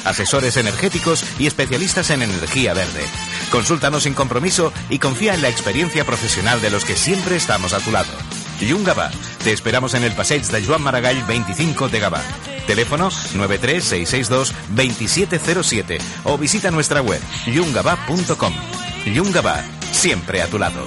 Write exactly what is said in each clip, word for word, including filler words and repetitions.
asesores energéticos y especialistas en energía verde. Consúltanos sin compromiso y confía en la experiencia profesional de los que siempre estamos a tu lado. Llum Gavà. Te esperamos en el Passeig de Joan Maragall veinticinco de Gavà. Teléfono nueve tres seis seis dos dos siete cero siete o visita nuestra web llum gavà punto com. Llum Gavà, siempre a tu lado.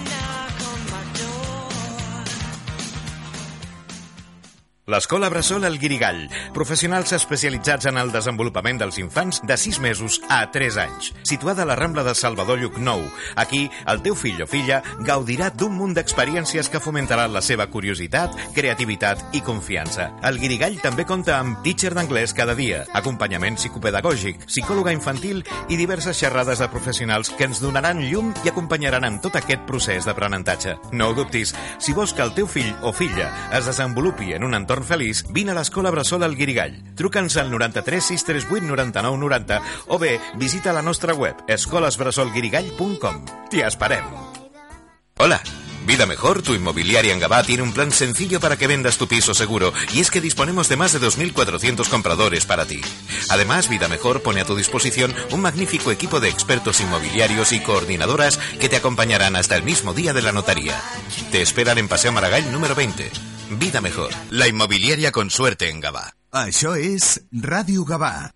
L'Escola Bressol El Guirigall. Professionals especialitzats en el desenvolupament dels infants de sis mesos a tres anys. Situada a la Rambla de Salvador Llucnou. Aquí, el teu fill o filla gaudirà d'un munt d'experiències que fomentaran la seva curiositat, creativitat i confiança. El Guirigall també compta amb teacher d'anglès cada dia, acompanyament psicopedagògic, psicòloga infantil i diverses xerrades de professionals que ens donaran llum i acompanyaran en tot aquest procés d'aprenentatge. No ho dubtis, si vols que el teu fill o filla es desenvolupi en un entorn feliç, vine a l'Escola Bressol El Guirigall. Truca'ns al noranta-tres sis tres vuit noranta-nou noranta o bé visita la nostra web escoles bressol guirigall punt com. T'hi esperem. Hola. Vida Mejor, tu inmobiliaria en Gavà, tiene un plan sencillo para que vendas tu piso seguro, y es que disponemos de más de dos mil cuatrocientos compradores para ti. Además, Vida Mejor pone a tu disposición un magnífico equipo de expertos inmobiliarios y coordinadoras que te acompañarán hasta el mismo día de la notaría. Te esperan en Paseo Maragall número veinte. Vida Mejor, la inmobiliaria con suerte en Gavà. Això és Ràdio Gavà.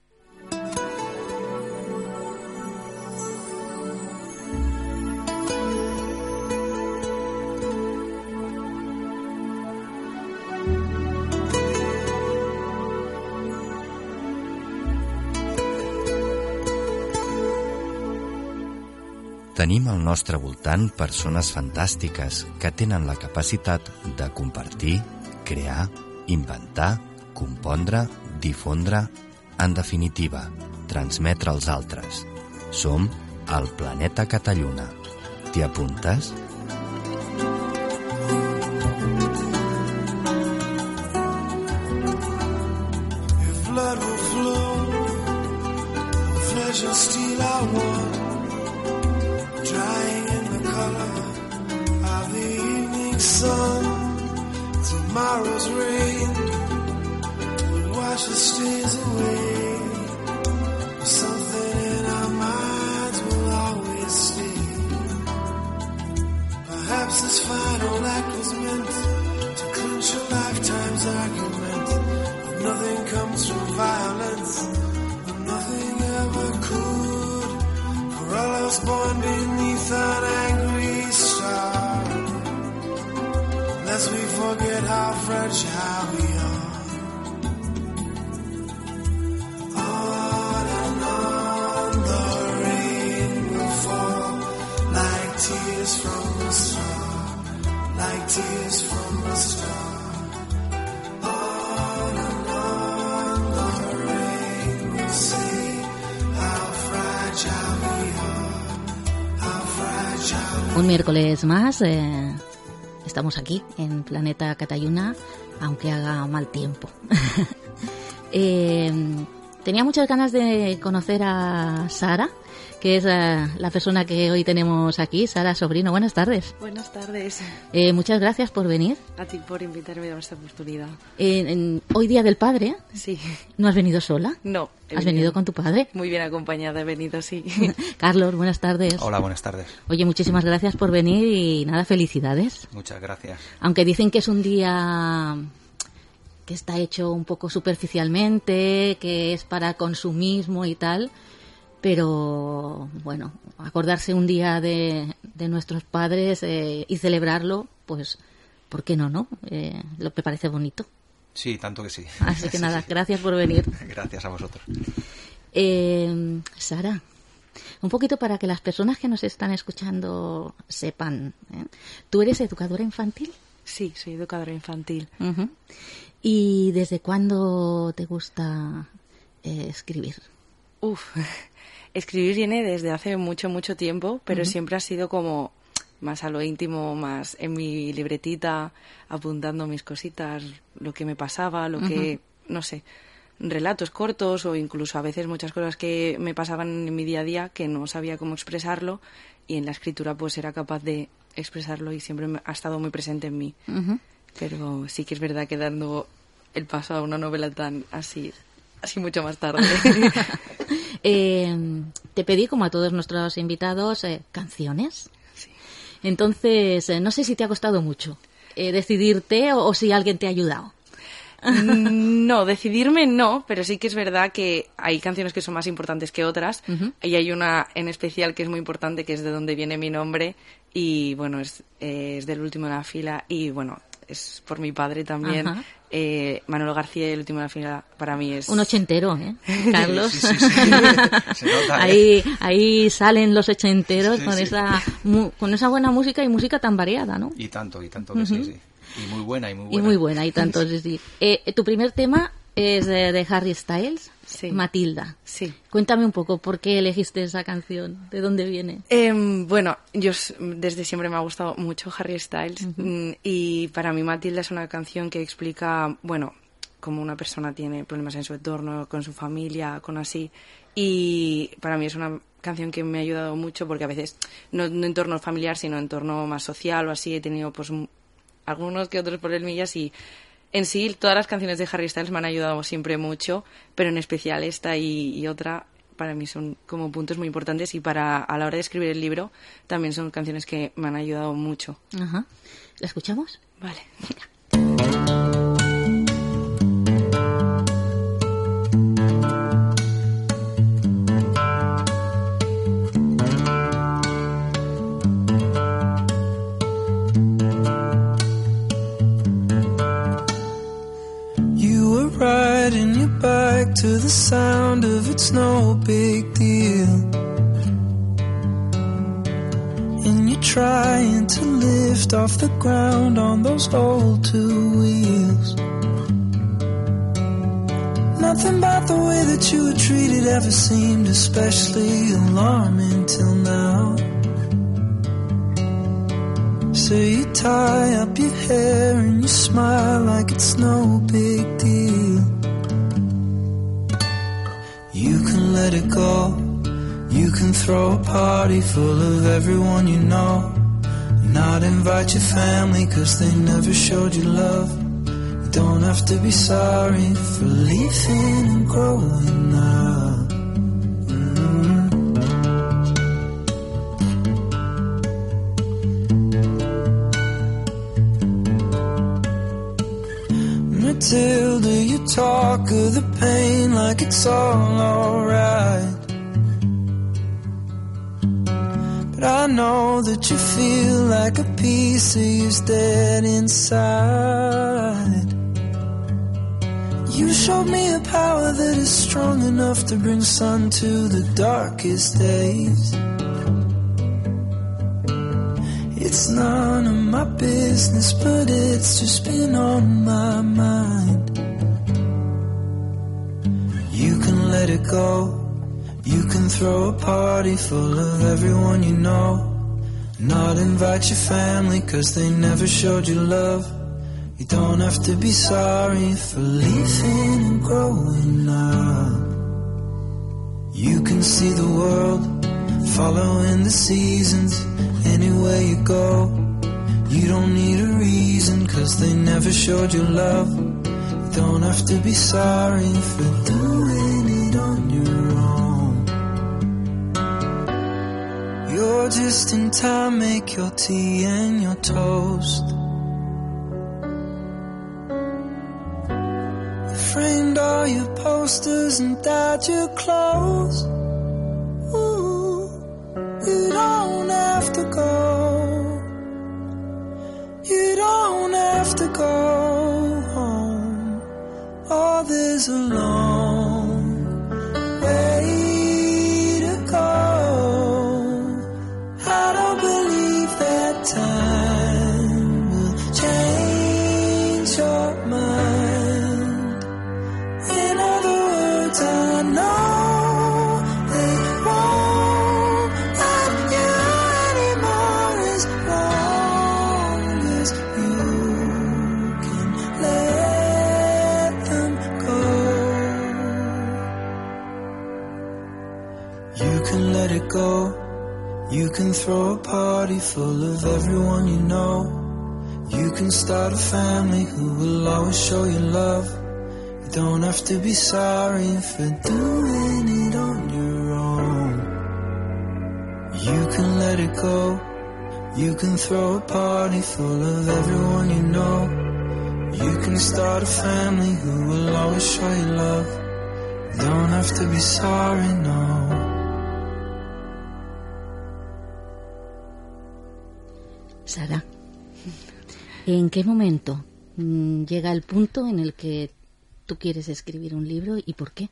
Tenim al nostre voltant persones fantàstiques que tenen la capacitat de compartir, crear, inventar, compondre, difondre, en definitiva, transmetre als altres. Som el Planeta Catalluna. T'hi apuntes? If blood will flow, flesh will steal our one. Drying in the color of the evening sun. Tomorrow's rain would wash the stains away. Something in our minds will always stay. Perhaps this final act was meant to clinch a lifetime's argument. But nothing comes from violence, and nothing ever could. For all I was born beneath an angry star. Lest we forget how fragile we are. On and on the rain will fall like tears from a star, like tears from a star. On and on the rain will say how fragile we are, how fragile. Un miércoles más, eh, estamos aquí en Planeta Catalluna, aunque haga mal tiempo. eh, tenía muchas ganas de conocer a Sara, que es la, la persona que hoy tenemos aquí. Sara Sobrino, buenas tardes. Buenas tardes. Eh, muchas gracias por venir. A ti por invitarme a esta oportunidad. Eh, en, hoy Día del Padre. Sí. ¿No has venido sola? No. ¿Has venido, venido con tu padre? Muy bien acompañada he venido, sí. Carlos, buenas tardes. Hola, buenas tardes. Oye, muchísimas gracias por venir y nada, felicidades. Muchas gracias. Aunque dicen que es un día que está hecho un poco superficialmente, que es para consumismo y tal, pero bueno, acordarse un día de, de nuestros padres eh, y celebrarlo, pues, ¿por qué no, no? Eh, lo que parece bonito. Sí, tanto que sí. Así que sí, nada, sí. Gracias por venir. Gracias a vosotros. Eh, Sara, un poquito para que las personas que nos están escuchando sepan, ¿eh? ¿Tú eres educadora infantil? Sí, soy educadora infantil. Uh-huh. ¿Y desde cuándo te gusta eh, escribir? Uf, escribir viene desde hace mucho, mucho tiempo, pero uh-huh. siempre ha sido como más a lo íntimo, más en mi libretita, apuntando mis cositas, lo que me pasaba, lo uh-huh. que, no sé, relatos cortos o incluso a veces muchas cosas que me pasaban en mi día a día que no sabía cómo expresarlo, y en la escritura pues era capaz de expresarlo y siempre ha estado muy presente en mí. Uh-huh. Pero sí que es verdad que dando el paso a una novela tan así, así mucho más tarde. Eh, te pedí, como a todos nuestros invitados, eh, canciones. Sí. Entonces, eh, no sé si te ha costado mucho eh, decidirte o, o si alguien te ha ayudado. No, decidirme no, pero sí que es verdad que hay canciones que son más importantes que otras. Uh-huh. Y hay una en especial que es muy importante, que es de donde viene mi nombre. Y bueno, es, eh, es del último de la fila. Y bueno, es por mi padre también. Uh-huh. eh, Manolo García, el último de la fila, para mí es... Un ochentero, ¿eh, Carlos? Sí, sí, sí. Se nota, ¿eh? ahí, ahí salen los ochenteros Sí, con, sí. Esa, mu, con esa buena música y música tan variada, ¿no? Y tanto, y tanto que uh-huh. sí, sí. Y muy buena, y muy buena. Y muy buena, y tanto, sí, sí. Eh, tu primer tema es de, de Harry Styles, sí. Matilda. Sí. Cuéntame un poco, ¿por qué elegiste esa canción? ¿De dónde viene? Eh, bueno, yo desde siempre me ha gustado mucho Harry Styles. Uh-huh. Y para mí Matilda es una canción que explica, bueno, cómo una persona tiene problemas en su entorno, con su familia, con así. Y para mí es una canción que me ha ayudado mucho, porque a veces, no en entorno familiar, sino en entorno más social o así, he tenido pues algunos que otros problemillas, y en sí todas las canciones de Harry Styles me han ayudado siempre mucho, pero en especial esta y, y otra para mí son como puntos muy importantes, y para a la hora de escribir el libro también son canciones que me han ayudado mucho. Ajá. ¿La escuchamos? Vale. Venga. Riding your bike to the sound of It's No Big Deal, and you're trying to lift off the ground on those old two wheels. Nothing about the way that you were treated ever seemed especially alarming till now. So you tie up your hair and you smile like it's no big deal. You can let it go. You can throw a party full of everyone you know, not invite your family cause they never showed you love. You don't have to be sorry for leaving and growing up. Matilda, you talk of the pain like it's all alright, but I know that you feel like a piece of you's dead inside. You showed me a power that is strong enough to bring sun to the darkest days. It's none of my business, but it's just been on my mind. You can let it go. You can throw a party full of everyone you know, not invite your family cause they never showed you love. You don't have to be sorry for leaving and growing up. You can see the world, following the seasons, anywhere you go. You don't need a reason cause they never showed you love. You don't have to be sorry for doing it on your own. You're just in time, make your tea and your toast. You framed all your posters and dyed your clothes. Ooh, you don't have to go. You don't have to go home. Oh, there's a long way to go. I don't believe that time will change your mind. In other words, I know they won't love you anymore as long as you can let them go. You can let it go. You can throw a party full of everyone you know. You can start a family who will always show you love. You don't have to be sorry for doing it on your go. You can throw a party full of everyone you know. You can start a family who will always show you love. You don't have to be sorry, no. Sara, ¿en qué momento mm, llega el punto en el que tú quieres escribir un libro y por qué?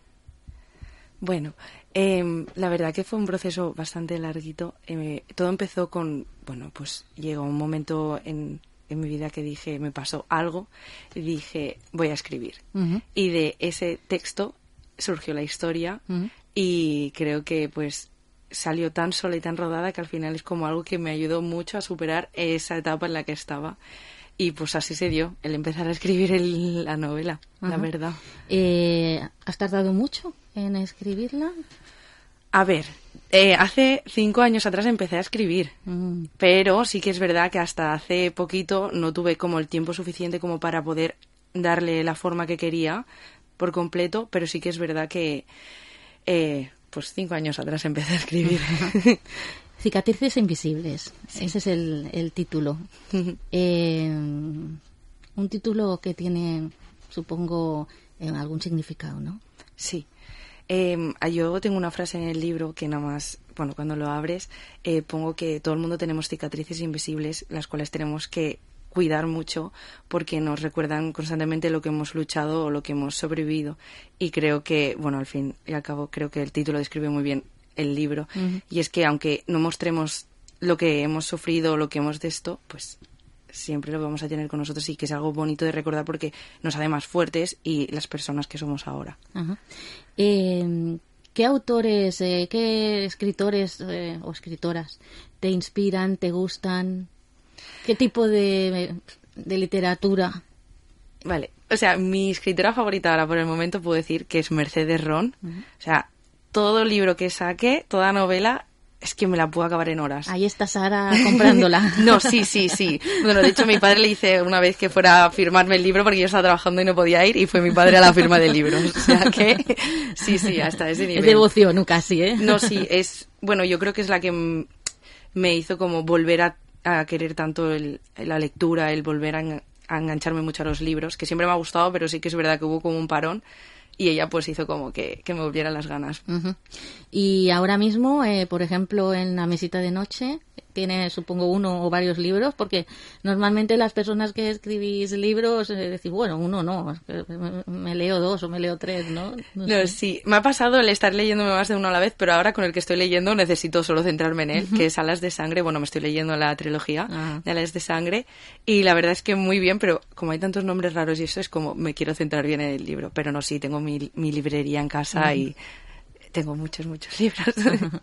Bueno, eh, la verdad que fue un proceso bastante larguito. Eh, todo empezó con, bueno, pues llegó un momento en, en mi vida que dije, me pasó algo, y dije, voy a escribir. Uh-huh. Y de ese texto surgió la historia, uh-huh. y creo que pues salió tan sola y tan rodada que al final es como algo que me ayudó mucho a superar esa etapa en la que estaba. Y pues así se dio, el empezar a escribir el, la novela, uh-huh. la verdad. Eh, ¿Has tardado mucho en escribirla? A ver, eh, hace cinco años atrás empecé a escribir, mm. pero sí que es verdad que hasta hace poquito no tuve como el tiempo suficiente como para poder darle la forma que quería por completo, pero sí que es verdad que eh, pues cinco años atrás empecé a escribir. Cicatrices invisibles, sí. Ese es el, el título. eh, un título que tiene, supongo, eh, algún significado, ¿no? Sí. Eh, yo tengo una frase en el libro que nada más, bueno, cuando lo abres, eh, pongo que todo el mundo tenemos cicatrices invisibles, las cuales tenemos que cuidar mucho porque nos recuerdan constantemente lo que hemos luchado o lo que hemos sobrevivido. Y creo que, bueno, al fin y al cabo, creo que el título describe muy bien el libro. Uh-huh. Y es que aunque no mostremos lo que hemos sufrido o lo que hemos de esto, pues siempre lo vamos a tener con nosotros y que es algo bonito de recordar porque nos hace más fuertes y las personas que somos ahora. Uh-huh. Eh, ¿Qué autores, eh, qué escritores eh, o escritoras te inspiran, te gustan? ¿Qué tipo de, de literatura? Vale, o sea, mi escritora favorita ahora por el momento puedo decir que es Mercedes Ron. Uh-huh. O sea, todo libro que saque, toda novela, es que me la puedo acabar en horas. Ahí está Sara comprándola. No, sí, sí, sí. Bueno, de hecho, mi padre le hice una vez que fuera a firmarme el libro porque yo estaba trabajando y no podía ir y fue mi padre a la firma del libro. O sea que, sí, sí, hasta ese nivel. Es devoción, casi, ¿eh? No, sí, es, bueno, yo creo que es la que m- me hizo como volver a, a querer tanto el, la lectura, el volver a, en, a engancharme mucho a los libros, que siempre me ha gustado, pero sí que es verdad que hubo como un parón. Y ella pues hizo como que, que me volvieran las ganas. Uh-huh. Y ahora mismo, eh, por ejemplo, en la mesita de noche, tiene supongo uno o varios libros, porque normalmente las personas que escribís libros, eh, decís, bueno, uno no, me leo dos o me leo tres, ¿no? No, no sé. Sí, me ha pasado el estar leyéndome más de uno a la vez, pero ahora con el que estoy leyendo necesito solo centrarme en él, uh-huh. que es Alas de Sangre. Bueno, me estoy leyendo la trilogía uh-huh. de Alas de Sangre, y la verdad es que muy bien, pero como hay tantos nombres raros y eso es como, me quiero centrar bien en el libro, pero no, sí, tengo mi, mi librería en casa uh-huh. y tengo muchos, muchos libros. Uh-huh.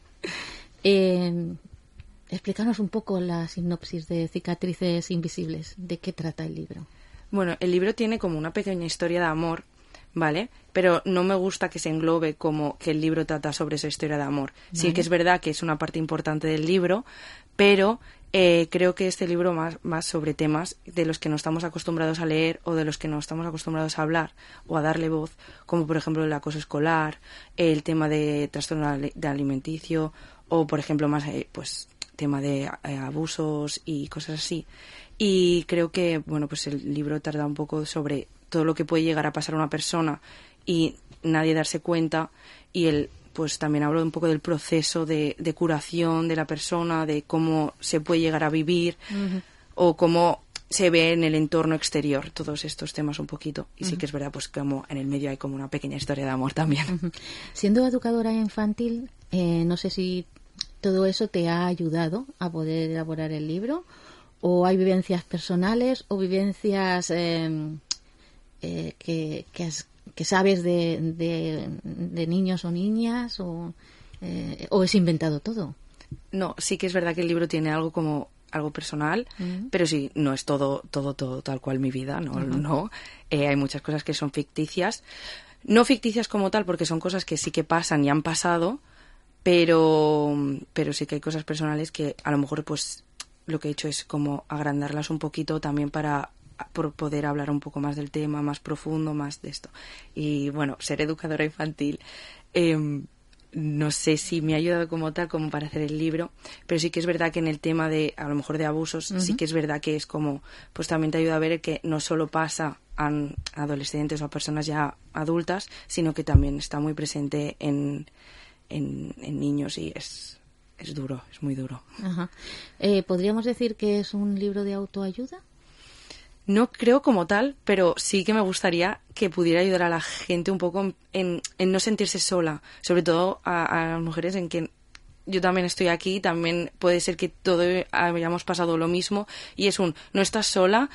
eh... Explícanos un poco la sinopsis de Cicatrices Invisibles. ¿De qué trata el libro? Bueno, el libro tiene como una pequeña historia de amor, ¿vale? Pero no me gusta que se englobe como que el libro trata sobre esa historia de amor. ¿Vale? Sí que es verdad que es una parte importante del libro, pero eh, creo que este libro más, más sobre temas de los que no estamos acostumbrados a leer o de los que no estamos acostumbrados a hablar o a darle voz, como por ejemplo el acoso escolar, el tema de trastorno de alimenticio o, por ejemplo, más eh, pues tema de eh, abusos y cosas así. Y creo que, bueno, pues el libro trata un poco sobre todo lo que puede llegar a pasar a una persona y nadie darse cuenta, y él pues también habla un poco del proceso de, de curación de la persona, de cómo se puede llegar a vivir uh-huh. o cómo se ve en el entorno exterior, todos estos temas un poquito. Y uh-huh. sí que es verdad, pues como en el medio hay como una pequeña historia de amor también. Uh-huh. Siendo educadora infantil, eh, no sé si todo eso te ha ayudado a poder elaborar el libro, o hay vivencias personales o vivencias eh, eh, que, que, has, que sabes de, de, de niños o niñas, o, eh, o es inventado todo. No, sí que es verdad que el libro tiene algo como algo personal, uh-huh. pero sí, no es todo todo todo tal cual mi vida, no, uh-huh. no. Eh, hay muchas cosas que son ficticias, no ficticias como tal, porque son cosas que sí que pasan y han pasado, pero pero sí que hay cosas personales que a lo mejor pues lo que he hecho es como agrandarlas un poquito también para por poder hablar un poco más del tema, más profundo, más de esto. Y bueno, ser educadora infantil, eh, no sé si me ha ayudado como tal como para hacer el libro, pero sí que es verdad que en el tema de, a lo mejor de abusos, uh-huh. sí que es verdad que es como, pues también te ayuda a ver que no solo pasa a adolescentes o a personas ya adultas, sino que también está muy presente en, en, en niños y es, es duro, es muy duro. Ajá. Eh, ¿Podríamos decir que es un libro de autoayuda? No creo como tal, pero sí que me gustaría que pudiera ayudar a la gente un poco en, en, en no sentirse sola, sobre todo a, a las mujeres en que yo también estoy aquí, también puede ser que todos hayamos pasado lo mismo y es un, no estás sola,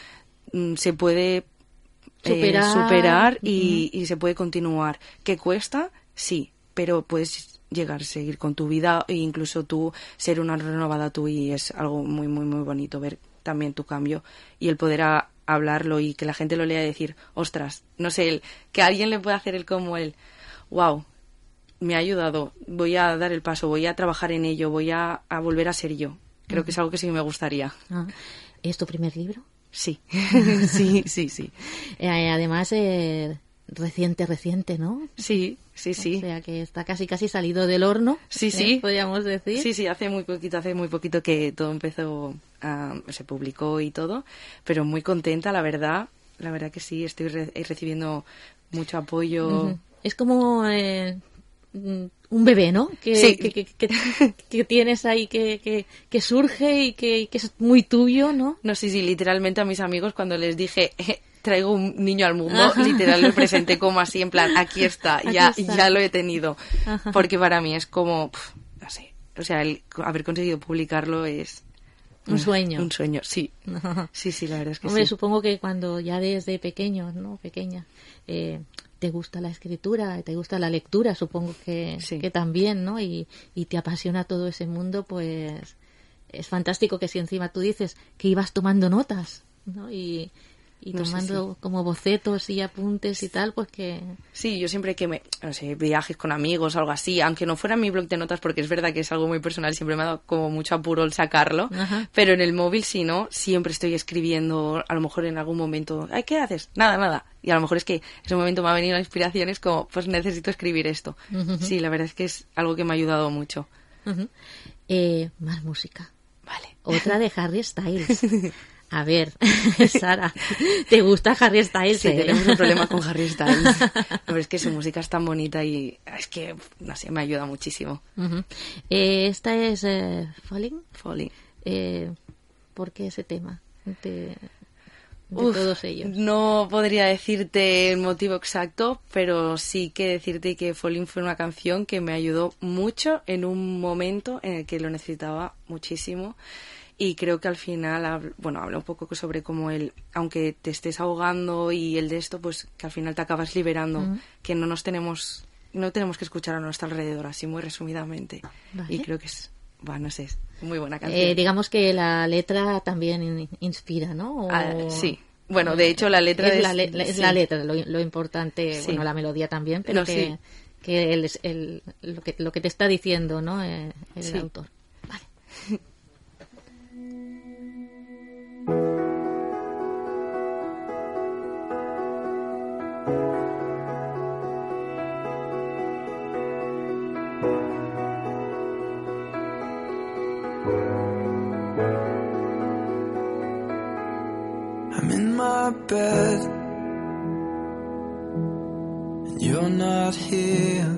se puede superar, eh, superar y, uh-huh. y se puede continuar. ¿Qué cuesta? Sí, pero puedes llegar a seguir con tu vida e incluso tú ser una renovada tú y es algo muy, muy, muy bonito ver también tu cambio y el poder a, hablarlo y que la gente lo lea y decir, ostras, no sé, el, que alguien le pueda hacer el como el, wow, me ha ayudado, voy a dar el paso, voy a trabajar en ello, voy a, a volver a ser yo. Creo uh-huh. que es algo que sí me gustaría. Ah. ¿Es tu primer libro? Sí, sí, sí, sí. Eh, además, eh, reciente, reciente, ¿no? Sí, sí, sí. O sea, que está casi, casi salido del horno. Sí, sí. ¿eh? Podríamos decir. Sí, sí, hace muy poquito, hace muy poquito que todo empezó, uh, se publicó y todo, pero muy contenta, la verdad. La verdad que sí, estoy re- recibiendo mucho apoyo. Uh-huh. Es como eh, un bebé, ¿no? Que, sí. que, que, que, que tienes ahí, que, que, que surge y que, que es muy tuyo, ¿no? No, sí, sí, literalmente a mis amigos cuando les dije... Eh, traigo un niño al mundo, ajá. literal lo presenté como así, en plan, aquí está, aquí ya, está. ya lo he tenido. Ajá. Porque para mí es como, pff, no sé, o sea, el haber conseguido publicarlo es... Un sueño. Un sueño, sí. Ajá. Sí, sí, la verdad es que Hombre, sí. supongo que cuando ya desde pequeño, ¿no? Pequeña, eh, te gusta la escritura, te gusta la lectura, supongo que, sí. que también, ¿no? Y, y te apasiona todo ese mundo, pues es fantástico que si encima tú dices que ibas tomando notas, ¿no? Y... y no tomando sé, sí. como bocetos y apuntes y tal, pues que... Sí, yo siempre que me... no sé, viajes con amigos o algo así, aunque no fuera mi blog de notas, porque es verdad que es algo muy personal, siempre me ha dado como mucho apuro el sacarlo, ajá. pero en el móvil, si no, siempre estoy escribiendo, a lo mejor en algún momento, ay, ¿qué haces? Nada, nada. Y a lo mejor es que en ese momento me ha venido la inspiración, es como, pues necesito escribir esto. Uh-huh. Sí, la verdad es que es algo que me ha ayudado mucho. Uh-huh. Eh, más música. Vale. Otra de Harry Styles. A ver, Sara, ¿te gusta Harry Styles? Sí, eh? tenemos un problema con Harry Styles. Pero es que su música es tan bonita y es que, no sé, me ayuda muchísimo. Uh-huh. eh, esta es eh, Falling. Falling. Eh, ¿Por qué ese tema de, de Uf, todos ellos? No podría decirte el motivo exacto, pero sí que decirte que Falling fue una canción que me ayudó mucho en un momento en el que lo necesitaba muchísimo. Y creo que al final, bueno, habla un poco sobre cómo el, aunque te estés ahogando y el de esto, pues que al final te acabas liberando, uh-huh. que no nos tenemos, no tenemos que escuchar a nuestro alrededor, así muy resumidamente. Vale. Y creo que es, bueno, no sé, es muy buena canción. Eh, digamos que la letra también in, inspira, ¿no? O... Ah, sí. Bueno, de hecho la letra es, es la, le- es sí. la letra, lo, lo importante, sí. bueno, la melodía también, pero no, que, sí. que, el, el, lo que lo que te está diciendo, ¿no? Eh, el sí. autor. Vale. I'm in my bed and you're not here,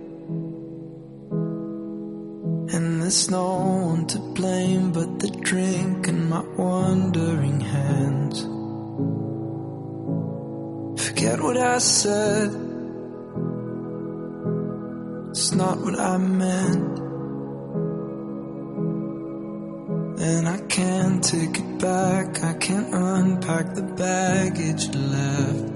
and there's no one to blame but the drink and my wandering hands. Forget what I said, it's not what I meant, and I can't take it back, I can't unpack the baggage left.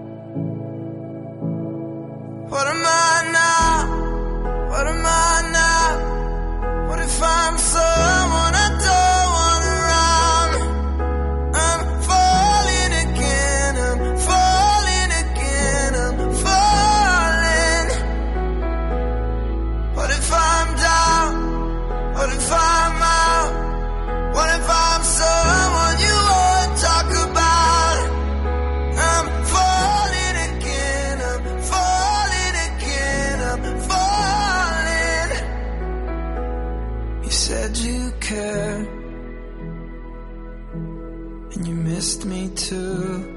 What am I now? What am I now? What if I'm someone I don't want around? I'm falling again, I'm falling again, I'm falling. What if I'm down? What if I'm out? What if I'm someone you won't talk about? I'm falling. said you care, and you missed me too.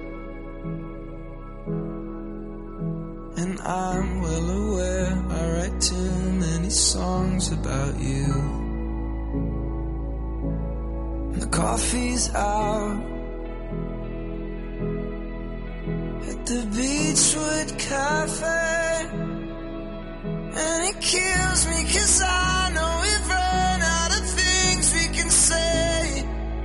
And I'm well aware I write too many songs about you. And the coffee's out at the Beachwood Cafe, and it kills me 'cause I know we've run out of things we can say.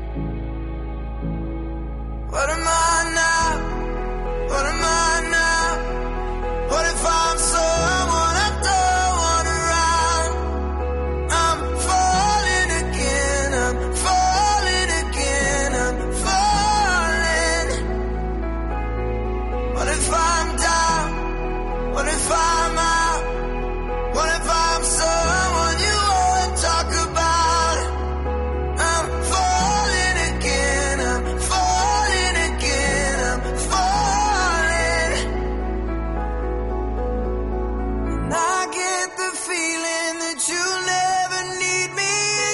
What am I now? What am I now? What if I'm someone I don't want around? I'm falling again, I'm falling again, I'm falling. What if I'm down? What if I'm out? What if I'm someone you won't talk about? I'm falling again, I'm falling again, I'm falling. And I get the feeling that you'll never need me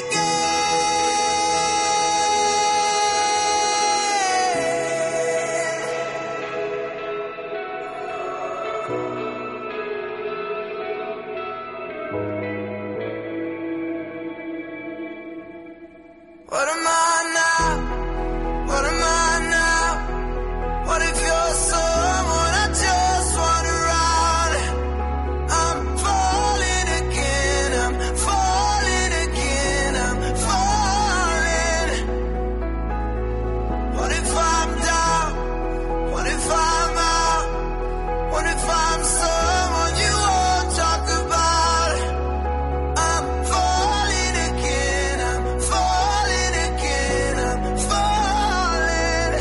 What am I now? What am I now? What if you're someone I just want around? I'm falling again, I'm falling again, I'm falling. What if I'm down? What if I'm out? What if I'm someone you won't talk about? I'm falling again, I'm falling again, I'm falling.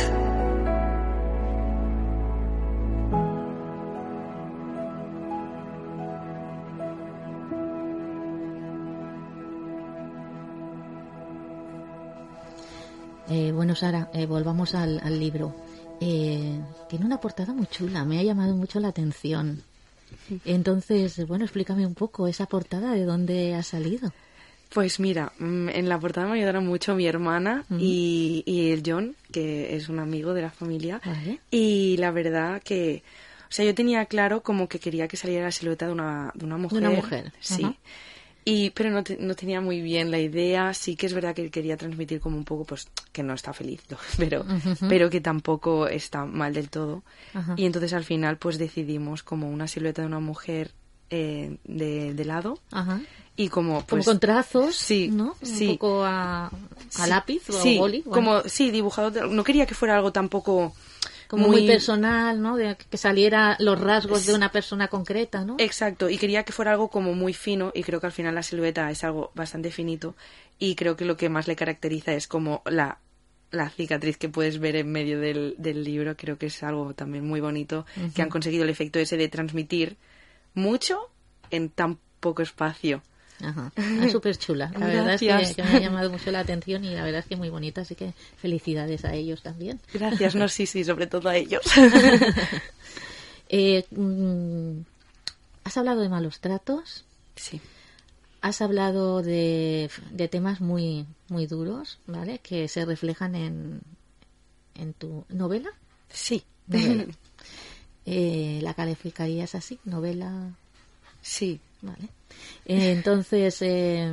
Eh, bueno, Sara, eh, volvamos al, al libro. Eh, tiene una portada muy chula, me ha llamado mucho la atención. Entonces, bueno, explícame un poco esa portada, ¿de dónde ha salido? Pues mira, mm, en la portada me ayudaron mucho mi hermana Ujú. y, y el John, que es un amigo de la familia. Vale. Y la verdad que, o sea, yo tenía claro como que quería que saliera la silueta de una, de una mujer. una mujer, Sí. ajá. Y, pero no, te- no tenía muy bien la idea. Sí que es verdad que quería transmitir como un poco, pues, que no está feliz, ¿no? pero, Ujú. pero que tampoco está mal del todo. Ajá. Y entonces al final, pues decidimos como una silueta de una mujer eh, de, de lado. Ajá. Y como, Como pues, con trazos, sí, ¿no? sí. Un poco a, a sí, lápiz o sí, a boli. Bueno, como, sí, dibujado. de- No quería que fuera algo tampoco como muy, personal, ¿no? De que saliera los rasgos de una persona concreta, ¿no? Exacto, y quería que fuera algo como muy fino, y creo que al final la silueta es algo bastante finito, y creo que lo que más le caracteriza es como la, la cicatriz que puedes ver en medio del, del libro. Creo que es algo también muy bonito, Ujú. que han conseguido el efecto ese de transmitir mucho en tan poco espacio. Ajá. Es súper chula. La verdad es que, Gracias. que me ha llamado mucho la atención y la verdad es que muy bonita, así que felicidades a ellos también. Gracias, no, sí, sí, sobre todo a ellos. Eh, mm, ¿Has hablado de malos tratos? Sí. Has hablado de, de temas muy muy duros, ¿vale? Que se reflejan en, en tu novela. Sí. Novela. Eh, ¿La calificarías así? ¿Novela? Sí. Vale. Eh, entonces, eh,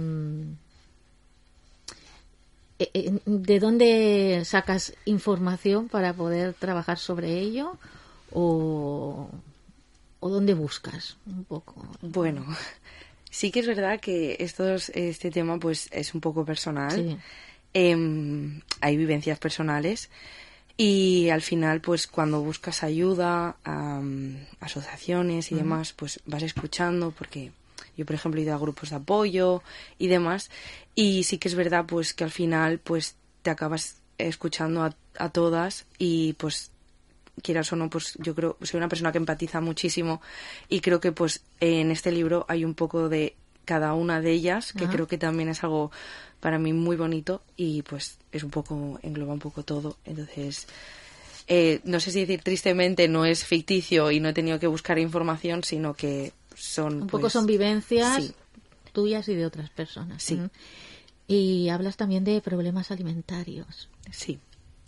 eh, eh, ¿de dónde sacas información para poder trabajar sobre ello? ¿O, o dónde buscas un poco? Bueno, sí que es verdad que estos, este tema pues es un poco personal. Sí. Em, hay vivencias personales y al final pues cuando buscas ayuda, am, asociaciones y Ujú. demás, pues vas escuchando, porque yo por ejemplo he ido a grupos de apoyo y demás, y sí que es verdad pues que al final pues te acabas escuchando a, a todas, y pues quieras o no, pues yo creo, soy una persona que empatiza muchísimo, y creo que pues en este libro hay un poco de cada una de ellas, que Ajá. creo que también es algo para mí muy bonito, y pues es un poco, engloba un poco todo. Entonces, eh, no sé si decir tristemente no es ficticio y no he tenido que buscar información, sino que son Un pues, poco son vivencias sí. tuyas y de otras personas. Sí. Ujú. Y hablas también de problemas alimentarios. Sí.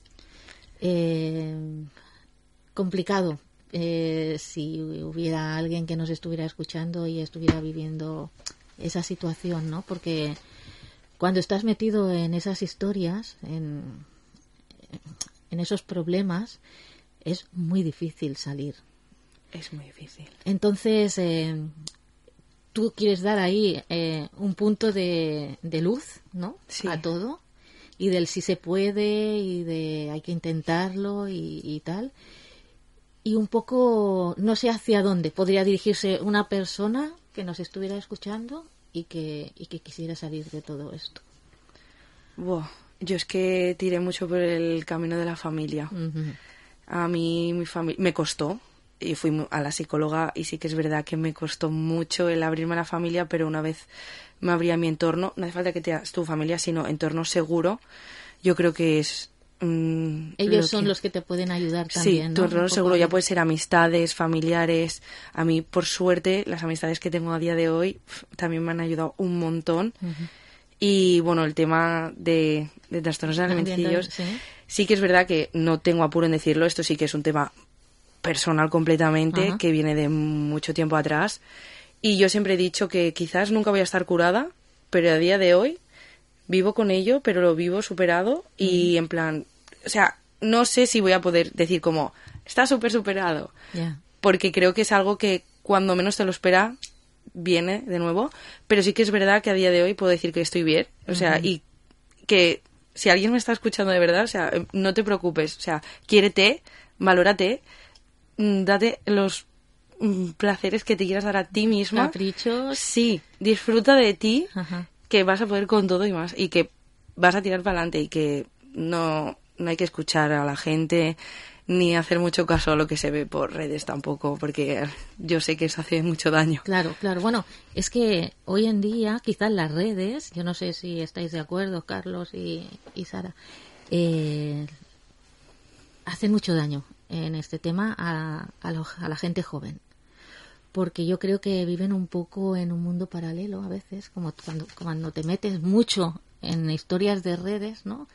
Eh, complicado. Eh, si hubiera alguien que nos estuviera escuchando y estuviera viviendo esa situación, ¿no? Porque cuando estás metido en esas historias, en, en esos problemas, es muy difícil salir. Es muy difícil. Entonces, eh, tú quieres dar ahí eh, un punto de, de luz, ¿no? Sí. A todo, y del si se puede, y de hay que intentarlo, y, y tal. Y un poco, no sé hacia dónde podría dirigirse una persona que nos estuviera escuchando y que, y que quisiera salir de todo esto. Buah, yo es que tiré mucho por el camino de la familia. Uh-huh. A mí mi familia me costó, y fui a la psicóloga, y sí que es verdad que me costó mucho el abrirme a la familia, pero una vez me abrí a mi entorno, no hace falta que tengas tu familia, sino entorno seguro, yo creo que es... Mm, Ellos lo son que... los que te pueden ayudar también, sí, ¿no? tu entorno Un seguro, poco... ya puede ser amistades, familiares. A mí, por suerte, las amistades que tengo a día de hoy pf, también me han ayudado un montón. Uh-huh. Y bueno, el tema de, de trastornos alimenticios, ¿sí? sí que es verdad que no tengo apuro en decirlo, esto sí que es un tema personal completamente, uh-huh. que viene de mucho tiempo atrás. Y yo siempre he dicho que quizás nunca voy a estar curada, pero a día de hoy vivo con ello, pero lo vivo superado y mm. en plan, o sea, no sé si voy a poder decir como, está súper superado, yeah. porque creo que es algo que cuando menos te lo espera viene de nuevo, pero sí que es verdad que a día de hoy puedo decir que estoy bien, o sea, uh-huh. y que si alguien me está escuchando de verdad, o sea, no te preocupes, o sea, quiérete, valórate, date los placeres que te quieras dar a ti misma. Caprichos. Sí, disfruta de ti, uh-huh. que vas a poder con todo y más, y que vas a tirar para adelante y que no, no hay que escuchar a la gente ni hacer mucho caso a lo que se ve por redes tampoco, porque yo sé que eso hace mucho daño. Claro, claro. Bueno, es que hoy en día quizás las redes, yo no sé si estáis de acuerdo, Carlos y, y Sara, eh, hacen mucho daño en este tema a, a, lo, a la gente joven. Porque yo creo que viven un poco en un mundo paralelo a veces, como cuando, cuando te metes mucho en historias de redes, ¿no?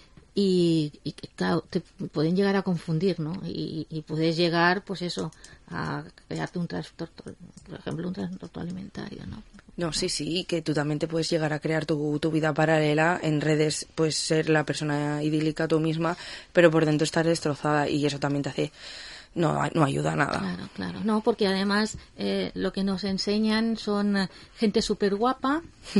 Y, y claro, te pueden llegar a confundir, ¿no? Y, y puedes llegar, pues eso, a crearte un trastorno, por ejemplo, un trastorno alimentario, ¿no? No, sí, sí, que tú también te puedes llegar a crear tu, tu vida paralela en redes, puedes ser la persona idílica tú misma, pero por dentro estar destrozada y eso también te hace... No, no ayuda a nada. Claro, claro. No, porque además eh, lo que nos enseñan son eh, gente súper guapa,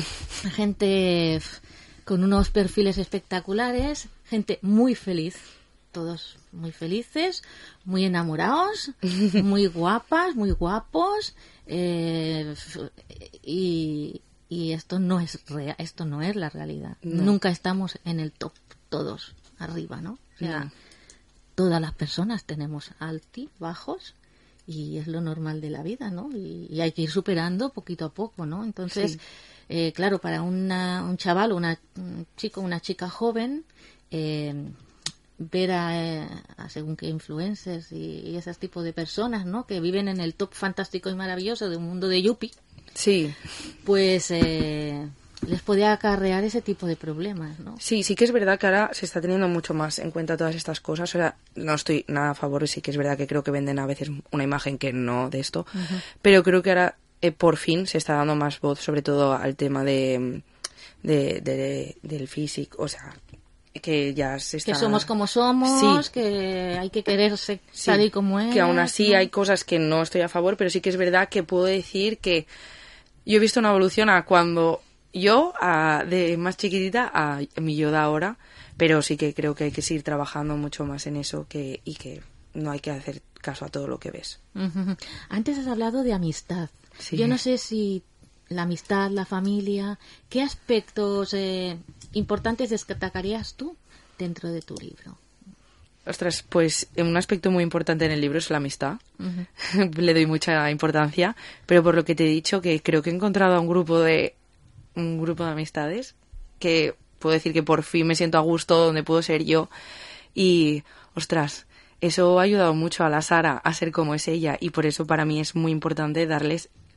gente f, con unos perfiles espectaculares, gente muy feliz, todos muy felices, muy enamorados, muy guapas, muy guapos, eh, f, y, y esto no es rea- esto no es la realidad. No. Nunca estamos en el top todos arriba, ¿no? O sea, no. Todas las personas tenemos alti, bajos, y es lo normal de la vida, ¿no? Y, y hay que ir superando poquito a poco, ¿no? Entonces, sí. eh, claro, para una, un chaval, una, un chico, una chica joven, eh, ver a, a según qué influencers y, y ese tipo de personas, ¿no? Que viven en el top fantástico y maravilloso de un mundo de yuppie, sí, pues... Eh, les puede acarrear ese tipo de problemas, ¿no? Sí, sí que es verdad que ahora se está teniendo mucho más en cuenta todas estas cosas. O sea, no estoy nada a favor y sí que es verdad que creo que venden a veces una imagen que no de esto. Uh-huh. Pero creo que ahora eh, por fin se está dando más voz, sobre todo al tema de, de, de, de del físico. O sea, que ya se está... Que somos como somos, sí. Que hay que quererse sí. tal y como es. Que aún así ¿no? Hay cosas que no estoy a favor, pero sí que es verdad que puedo decir que yo he visto una evolución a cuando... Yo, a, de más chiquitita, a mi yo de ahora, pero sí que creo que hay que seguir trabajando mucho más en eso que y que no hay que hacer caso a todo lo que ves. Uh-huh. Antes has hablado de amistad. Sí. Yo no sé si la amistad, la familia, ¿qué aspectos eh, importantes destacarías tú dentro de tu libro? Ostras, pues un aspecto muy importante en el libro es la amistad. Uh-huh. Le doy mucha importancia, pero por lo que te he dicho, que creo que he encontrado a un grupo de... un grupo de amistades que puedo decir que por fin me siento a gusto donde puedo ser yo y, ostras, eso ha ayudado mucho a la Sara a ser como es ella y por eso para mí es muy importante darles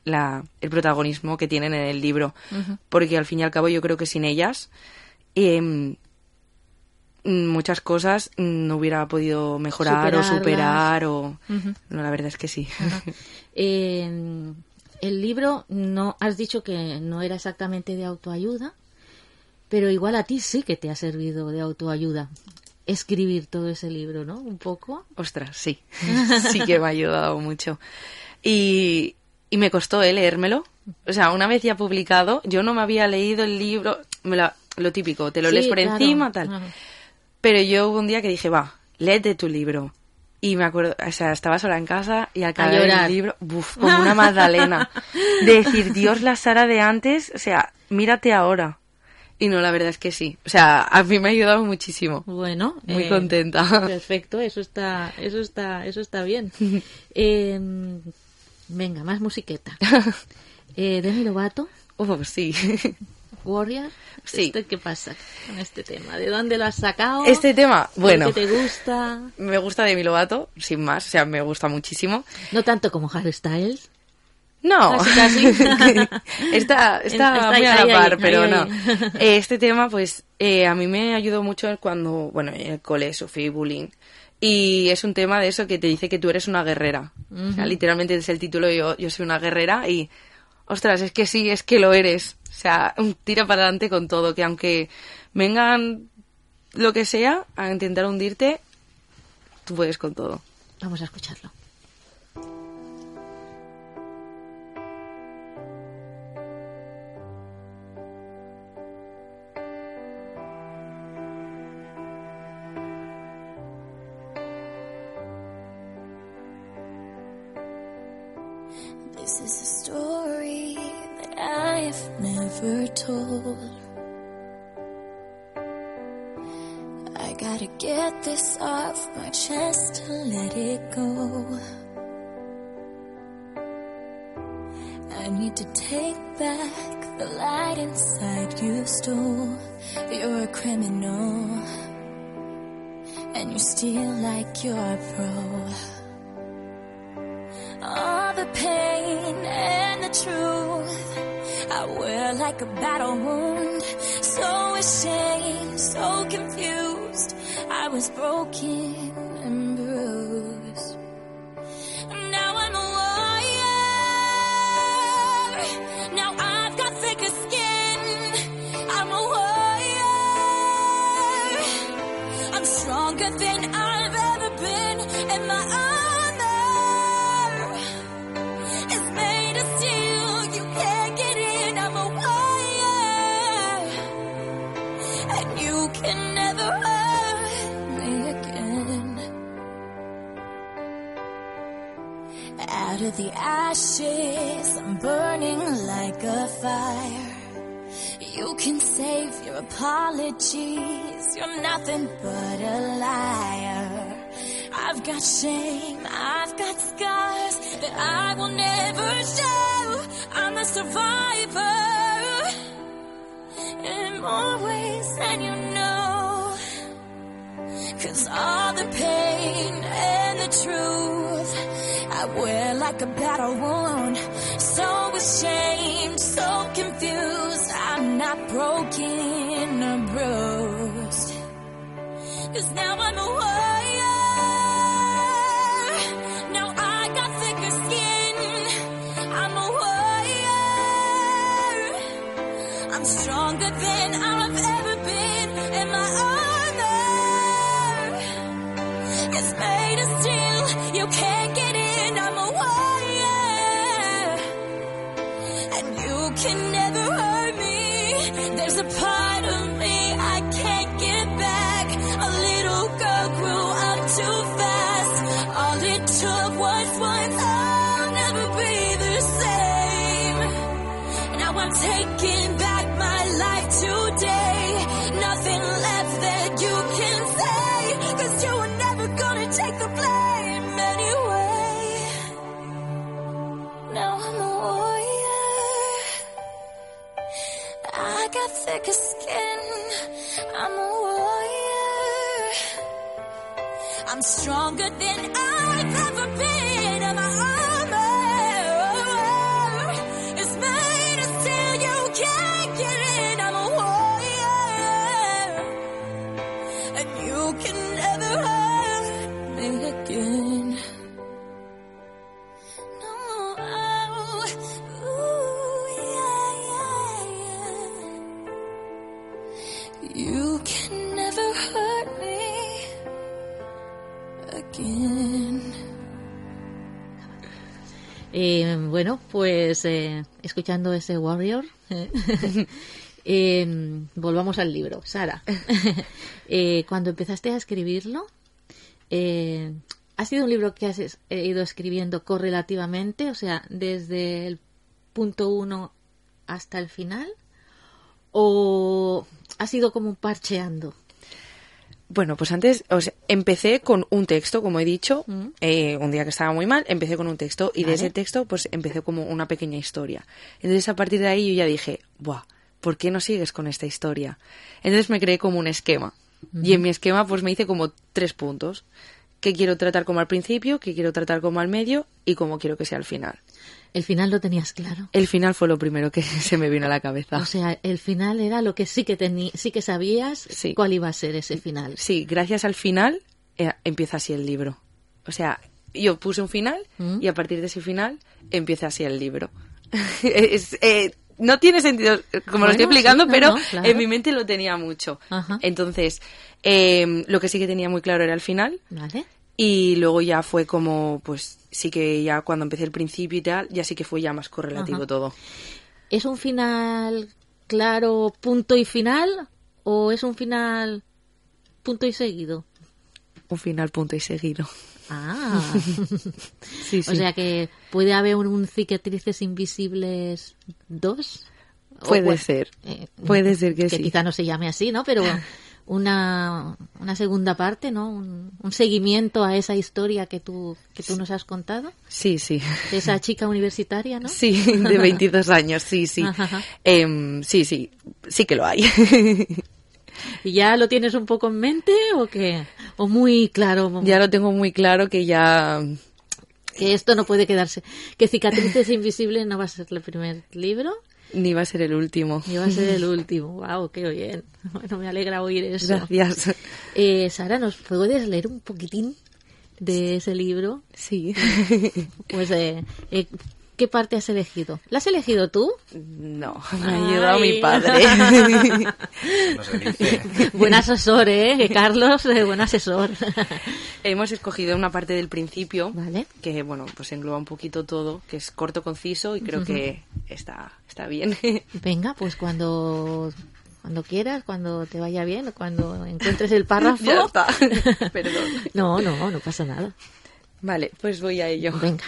la, el protagonismo que tienen en el libro. Uh-huh. Porque al fin y al cabo yo creo que sin ellas eh, muchas cosas no hubiera podido mejorar Superarlas. o superar. o uh-huh. No, la verdad es que sí. Uh-huh. eh, el libro, no has dicho que no era exactamente de autoayuda, pero igual a ti sí que te ha servido de autoayuda escribir todo ese libro, ¿no? Un poco. Ostras, sí. Sí que me ha ayudado mucho. Y, y me costó ¿eh? leérmelo. O sea, una vez ya publicado, yo no me había leído el libro, me la, lo típico, te lo sí, lees por claro, encima, tal. Claro. Pero yo hubo un día que dije, va, léete tu libro. Y me acuerdo, o sea, estaba sola en casa y al acabar el libro, buf, como una magdalena. De decir, Dios, la Sara de antes, o sea, mírate ahora. Y no, la verdad es que sí. O sea, a mí me ha ayudado muchísimo. Bueno, muy eh, contenta. Perfecto, eso está, eso está, eso está bien. eh, venga, más musiqueta. Eh, Demi Lovato. Oh, sí. Warrior. Sí. ¿Este qué pasa con este tema? ¿De dónde lo has sacado? Este tema, bueno. ¿Qué te gusta? Me gusta Demi Lovato, sin más. O sea, me gusta muchísimo. No tanto como Harry Styles. No, casi, casi. está, está, está muy ahí, a la par, ahí, pero ahí, no. Ahí. Este tema, pues, eh, a mí me ayudó mucho cuando, bueno, en el cole sufrí bullying. Y es un tema de eso que te dice que tú eres una guerrera. Uh-huh. O sea, literalmente es el título, yo, yo soy una guerrera y, ostras, es que sí, es que lo eres. O sea, tira para adelante con todo, que aunque vengan lo que sea a intentar hundirte, tú puedes con todo. Vamos a escucharlo. This is a story that I've never told. I gotta get this off my chest to let it go. I need to take back the light inside you stole. You're a criminal, and you steal like you're a pro. All the pain and the truth I wear like a battle wound. So ashamed, so confused, I was broken and bruised. Now I'm a warrior. Now I've got thicker skin. I'm a warrior. I'm stronger than I've ever been, and my armor can never hurt me again. Out of the ashes, I'm burning like a fire. You can save your apologies, you're nothing but a liar. I've got shame, I've got scars that I will never show. I'm a survivor in more ways than you know. 'Cause all the pain and the truth I wear like a battle wound. So ashamed, so confused, I'm not broken or bruised. 'Cause now I'm a warrior. Now I got thicker skin. I'm a warrior. I'm stronger than I've ever been, and my armor is made of steel. You can't get in. I'm a warrior, and you can never hurt me. There's a part of me I can't get back. A little girl grew up too fast. All it took was one. I'll never be the same. Now I'm taking back my life today. Nothing left that you can say, 'cause you were never gonna take the blame anyway. Now I'm a warrior. I got thicker skin. I'm a warrior. I'm stronger than I've ever been. And my armor Eh, bueno, pues eh, escuchando ese Warrior, eh, eh, volvamos al libro. Sara, eh, cuando empezaste a escribirlo, eh, ¿ha sido un libro que has es- eh, ido escribiendo correlativamente? O sea, desde el punto uno hasta el final, ¿o ha sido como parcheando? Bueno, pues antes o sea, empecé con un texto, como he dicho, Mm. eh, un día que estaba muy mal, empecé con un texto y Vale. de ese texto pues empecé como una pequeña historia. Entonces a partir de ahí yo ya dije, ¡buah! ¿Por qué no sigues con esta historia? Entonces me creé como un esquema y en mi esquema pues me hice como tres puntos. ¿Qué quiero tratar como al principio? ¿Qué quiero tratar como al medio? Y cómo quiero que sea al final. El final lo tenías claro. El final fue lo primero que se me vino a la cabeza. O sea, el final era lo que sí que tení, sí que sabías Sí. cuál iba a ser ese final. Sí, gracias al final eh, empieza así el libro. O sea, yo puse un final ¿Mm? y a partir de ese final empieza así el libro. Es, eh, no tiene sentido, eh, como lo estoy Bueno, explicando, sí, no, pero no, claro. en mi mente lo tenía mucho. Ajá. Entonces, eh, lo que sí que tenía muy claro era el final. ¿Vale? Y luego ya fue como, pues sí que ya cuando empecé el principio y tal, ya sí que fue ya más correlativo Ajá. todo. ¿Es un final claro, punto y final? ¿O es un final punto y seguido? Un final punto y seguido. Ah, Sí, sí. o sea que puede haber un, un Cicatrices Invisibles dos. O, Puede bueno, ser. eh, Puede ser que que sí. quizá no se llame así, ¿no? Pero una, una segunda parte, ¿no? Un, un seguimiento a esa historia que tú que tú nos has contado, Sí, sí. de esa chica universitaria, ¿no? Sí, de veintidós años, sí, sí. Ajá. Em, sí, sí, sí que lo hay. ¿Y ya lo tienes un poco en mente o qué? ¿O muy claro? Ya lo tengo muy claro que ya... Que esto no puede quedarse. Que Cicatrices Invisibles no va a ser el primer libro, ni va a ser el último. ni va a ser el último. ¡Wow! ¡Qué bien! Bueno, me alegra oír eso. Gracias. Eh, Sara, ¿nos puedes leer un poquitín de ese libro? Sí. Pues, eh, eh, ¿qué parte has elegido? ¿La has elegido tú? No, me ha ayudado Ay. mi padre. No se dice. Buen asesor, ¿eh? Carlos, eh, buen asesor. Hemos escogido una parte del principio Vale. que, bueno, pues engloba un poquito todo, que es corto, conciso y creo que está, está bien. Venga, pues cuando cuando quieras, cuando te vaya bien, o cuando encuentres el párrafo. Ya está. Perdón. No, no, no pasa nada. Vale, pues voy a ello. Venga.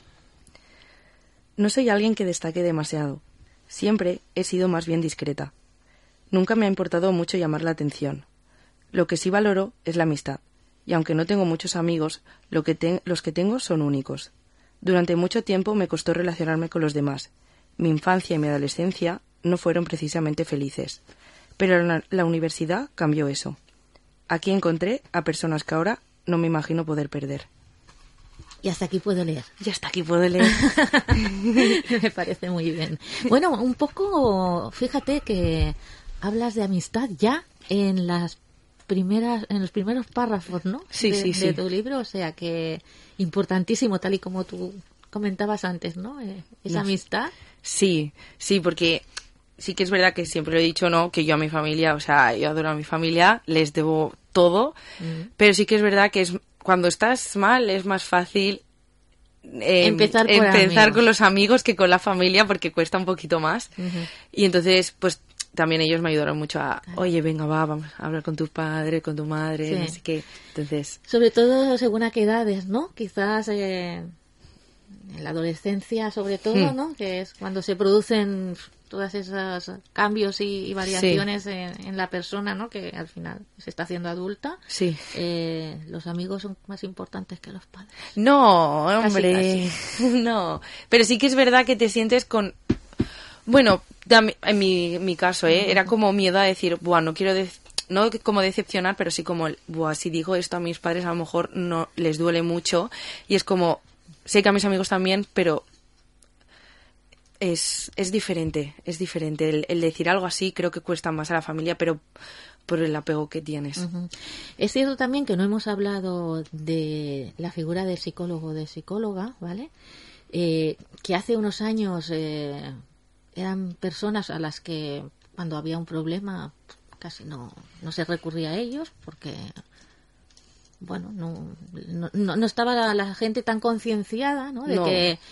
No soy alguien que destaque demasiado. Siempre he sido más bien discreta. Nunca me ha importado mucho llamar la atención. Lo que sí valoro es la amistad. Y aunque no tengo muchos amigos, lo que ten- los que tengo son únicos. Durante mucho tiempo me costó relacionarme con los demás. Mi infancia y mi adolescencia no fueron precisamente felices. Pero la, la universidad cambió eso. Aquí encontré a personas que ahora no me imagino poder perder. Y hasta aquí puedo leer. Ya hasta aquí puedo leer. Me parece muy bien. Bueno, un poco, fíjate que hablas de amistad ya en las primeras, en los primeros párrafos, ¿no? Sí, de, sí, sí. de tu libro, o sea que importantísimo, tal y como tú comentabas antes, ¿no? Eh, esa No. amistad. Sí, sí, porque sí que es verdad que siempre lo he dicho, ¿no? Que yo a mi familia, o sea, yo adoro a mi familia, les debo todo, Mm. pero sí que es verdad que es cuando estás mal es más fácil eh, Empezar por empezar amigos. con los amigos que con la familia porque cuesta un poquito más. Ujú. Y entonces, pues también ellos me ayudaron mucho a, oye, venga, va, vamos a hablar con tu padre, con tu madre, Sí. no sé qué. Entonces, Sobre todo según a qué edades, ¿no? Quizás eh, en la adolescencia, sobre todo, Hmm. ¿no? Que es cuando se producen todos esos cambios y, y variaciones en, en la persona, ¿no? Que al final se está haciendo adulta. sí. Eh, los amigos son más importantes que los padres. No, Casi, hombre, no. Pero sí que es verdad que te sientes con... Bueno, dam- en mi, mi caso, ¿eh? Era como miedo a decir, buah, no quiero... de- No como decepcionar, pero sí como, el, buah, si digo esto a mis padres a lo mejor no les duele mucho. Y es como, sé que a mis amigos también, pero es, es diferente, es diferente. El, el decir algo así creo que cuesta más a la familia, pero por el apego que tienes. Ujú. Es cierto también que no hemos hablado de la figura del psicólogo o de psicóloga, ¿vale? Eh, que hace unos años eh, eran personas a las que cuando había un problema casi no, no se recurría a ellos porque, bueno, no, no, no- no estaba la, la gente tan concienciada, ¿no? De No. que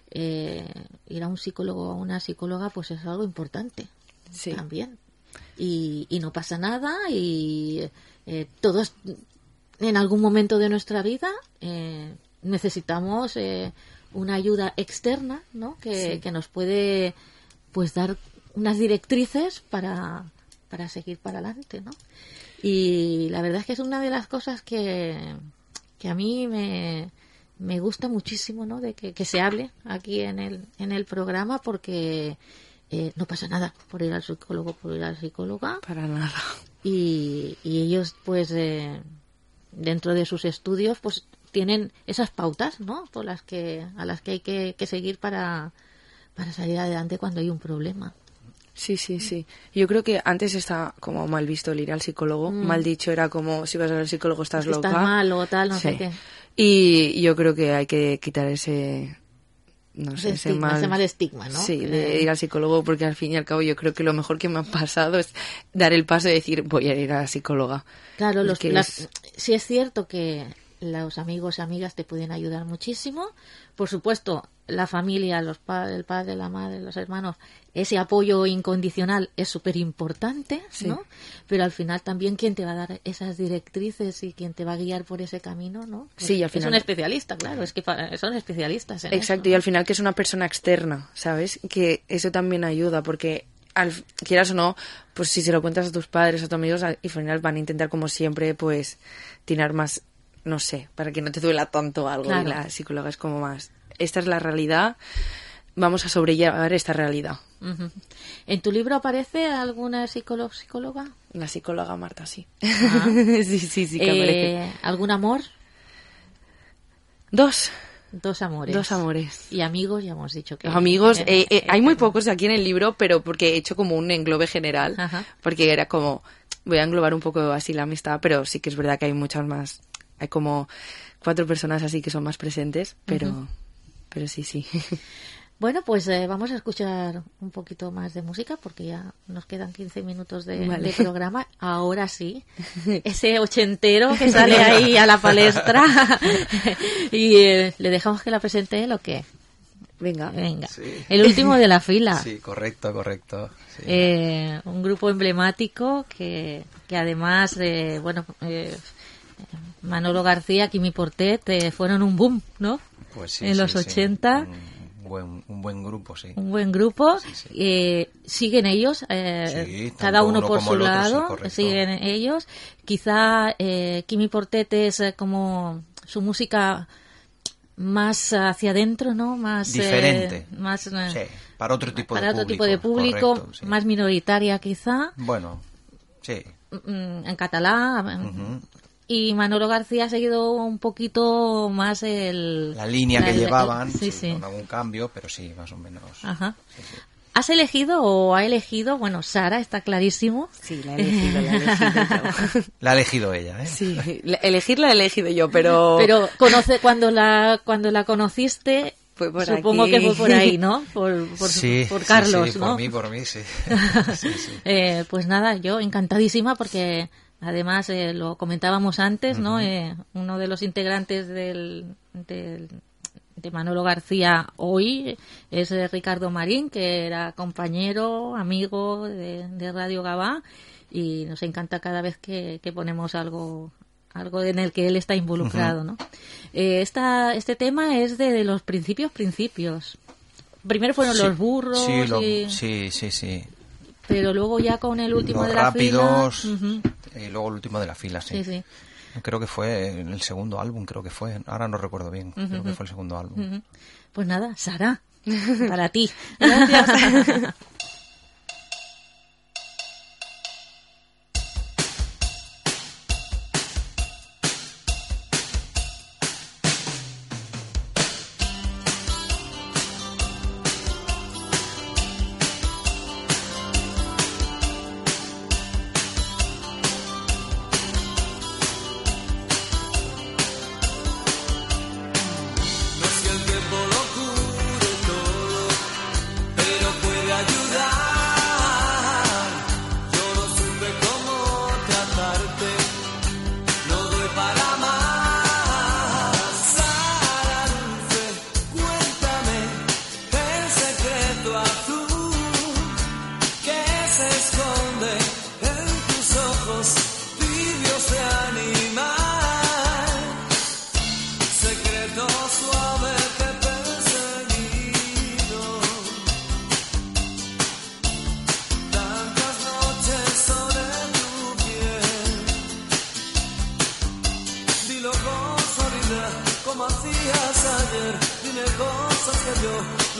eh, ir a un psicólogo o a una psicóloga pues es algo importante Sí. también. Y, y no pasa nada y eh, todos en algún momento de nuestra vida eh, necesitamos eh, una ayuda externa, ¿no? Que, Sí. que nos puede pues dar unas directrices para, para seguir para adelante, ¿no? Y la verdad es que es una de las cosas que, que a mí me, me gusta muchísimo, ¿no? De que, que se hable aquí en el, en el programa, porque eh, no pasa nada por ir al psicólogo, por ir a la psicóloga. Para nada. Y, y ellos, pues, eh, dentro de sus estudios, pues tienen esas pautas, ¿no? Por las que, a las que hay que, que seguir para, para salir adelante cuando hay un problema. Sí, sí, sí. Yo creo que antes está como mal visto el ir al psicólogo. Mm. Mal dicho era como si vas al psicólogo estás loca. Estás mal o tal, no Sí. sé qué. Y yo creo que hay que quitar ese... No sé, Ese ese, estigma, mal... ese mal estigma, ¿no? Sí, Que- de ir al psicólogo, porque al fin y al cabo yo creo que lo mejor que me ha pasado es dar el paso de decir voy a ir a la psicóloga. Claro, los, Porque las, es- sí es cierto que los amigos y amigas te pueden ayudar muchísimo. Por supuesto, la familia, los pa el padre, la madre, los hermanos, ese apoyo incondicional es súper importante, Sí. ¿no? Pero al final también quien te va a dar esas directrices y quien te va a guiar por ese camino, ¿no? Pues Sí, y al es final- un especialista, claro, es que fa- son especialistas en Exacto, eso, y ¿no? al final que es una persona externa, ¿sabes? Que eso también ayuda, porque al, quieras o no, pues si se lo cuentas a tus padres, a tus amigos, al al final van a intentar como siempre, pues, tirar más, no sé, para que no te duela tanto algo. Claro. Y la psicóloga es como más, esta es la realidad, vamos a sobrellevar esta realidad. Ujú. ¿En tu libro aparece alguna psicólogo psicóloga? La psicóloga Marta, sí. Ah. sí, sí, sí que aparece. Eh, ¿Algún amor? Dos, Dos amores. dos amores. Y amigos, ya hemos dicho que... Los amigos, eh, eh, eh, eh, hay muy eh, pocos aquí en el libro, pero porque he hecho como un englobe general, Ajá. porque era como, voy a englobar un poco así la amistad, pero sí que es verdad que hay muchas más, hay como cuatro personas así que son más presentes, pero, Ujú. pero sí, sí. Bueno, pues eh, vamos a escuchar un poquito más de música porque ya nos quedan quince minutos de, Vale. de programa. Ahora sí, ese ochentero que sale ahí a la palestra. Y eh, le dejamos que la presente él o qué. Venga. Venga, Sí. el último de la fila. Sí, correcto, correcto. Sí. Eh, un grupo emblemático que, que además, eh, bueno, eh, Manolo García, Quimi Portet, eh, fueron un boom, ¿no? Pues sí, en sí, los sí. ochenta. Un buen, un buen grupo, sí. Un buen grupo. Sí, sí. Eh, siguen ellos, eh, Sí, cada tanto uno uno por como su el otro, sí, lado, correcto. siguen ellos. Quizá eh, Quimi Portet es eh, como su música más hacia adentro, ¿no? Más eh, Diferente. más eh, Sí, para otro tipo para de otro público. tipo de público, correcto, sí. más minoritaria quizá, Bueno, sí. mm, en catalán. Ujú. Y Manolo García ha seguido un poquito más el... La línea que la- llevaban, sí, sí, sí. con algún cambio, pero sí, más o menos. Ajá. Sí, sí. ¿Has elegido o ha elegido, bueno, Sara, está clarísimo? Sí, la he elegido, la he elegido yo. La ha elegido ella, ¿eh? Sí, la- elegirla he elegido yo, pero... Pero conoce cuando la cuando la conociste, Fue por supongo aquí. que fue por ahí, ¿no? Por, por, Sí, por sí, Carlos, sí, ¿no? por mí, por mí, sí. Sí, sí. Eh, pues nada, yo encantadísima porque además eh, lo comentábamos antes, ¿no? Eh, uno de los integrantes del, del- de Manolo García hoy es eh, Ricardo Marín, que era compañero, amigo de, de Radio Gabá, y nos encanta cada vez que, que ponemos algo algo en el que él está involucrado, ¿no? Eh, esta, este tema es de, de los principios principios. Primero fueron Sí, los burros, Sí, lo- y- sí, sí, sí. pero luego ya con el último Los de la rápidos, fila... Ujú. y luego el último de la fila, sí. Sí, sí. Creo que fue en el segundo álbum, creo que fue. Ahora no recuerdo bien, creo que fue el segundo álbum. Ujú. Pues nada, Sara, para ti. Gracias. No es que el tiempo lo cure todo, pero puede ayudar.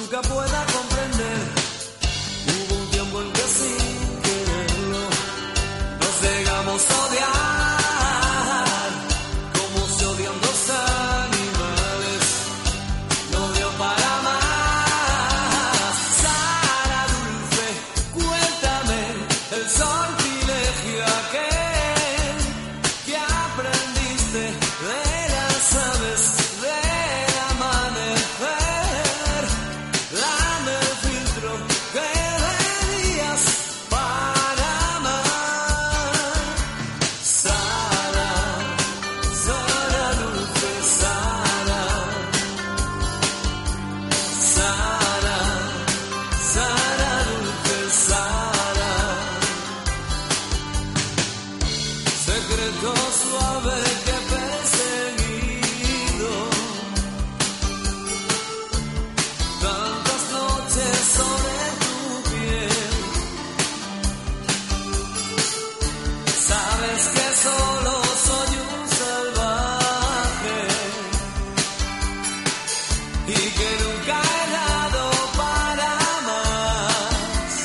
nunca pueda comprender. Hubo un tiempo en que sin quererlo nos llegamos a odiar, como se odian dos animales, no dio para más. Sara Dulce, cuéntame el sortilegio aquel que aprendiste de las aves del amanecer. Dame el filtro que venías para amar. Sara, Sara Dulce, Sara, Sara, Sara Dulce, Sara. Secreto suave que he perseguido tantas noches sobre tu piel. Sabes que solo soy un salvaje y que nunca he dado para más.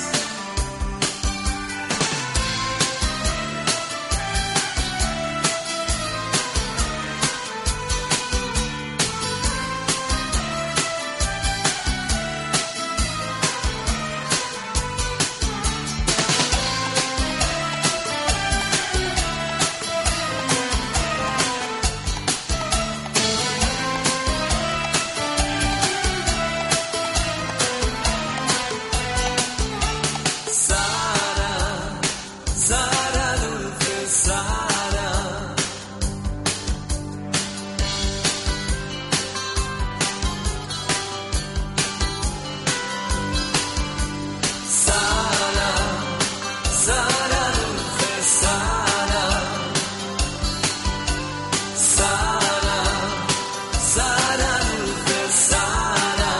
Sara, Sara Dulce, Sara. Sara, Sara Dulce, Sara. Sara, Sara Dulce, Sara.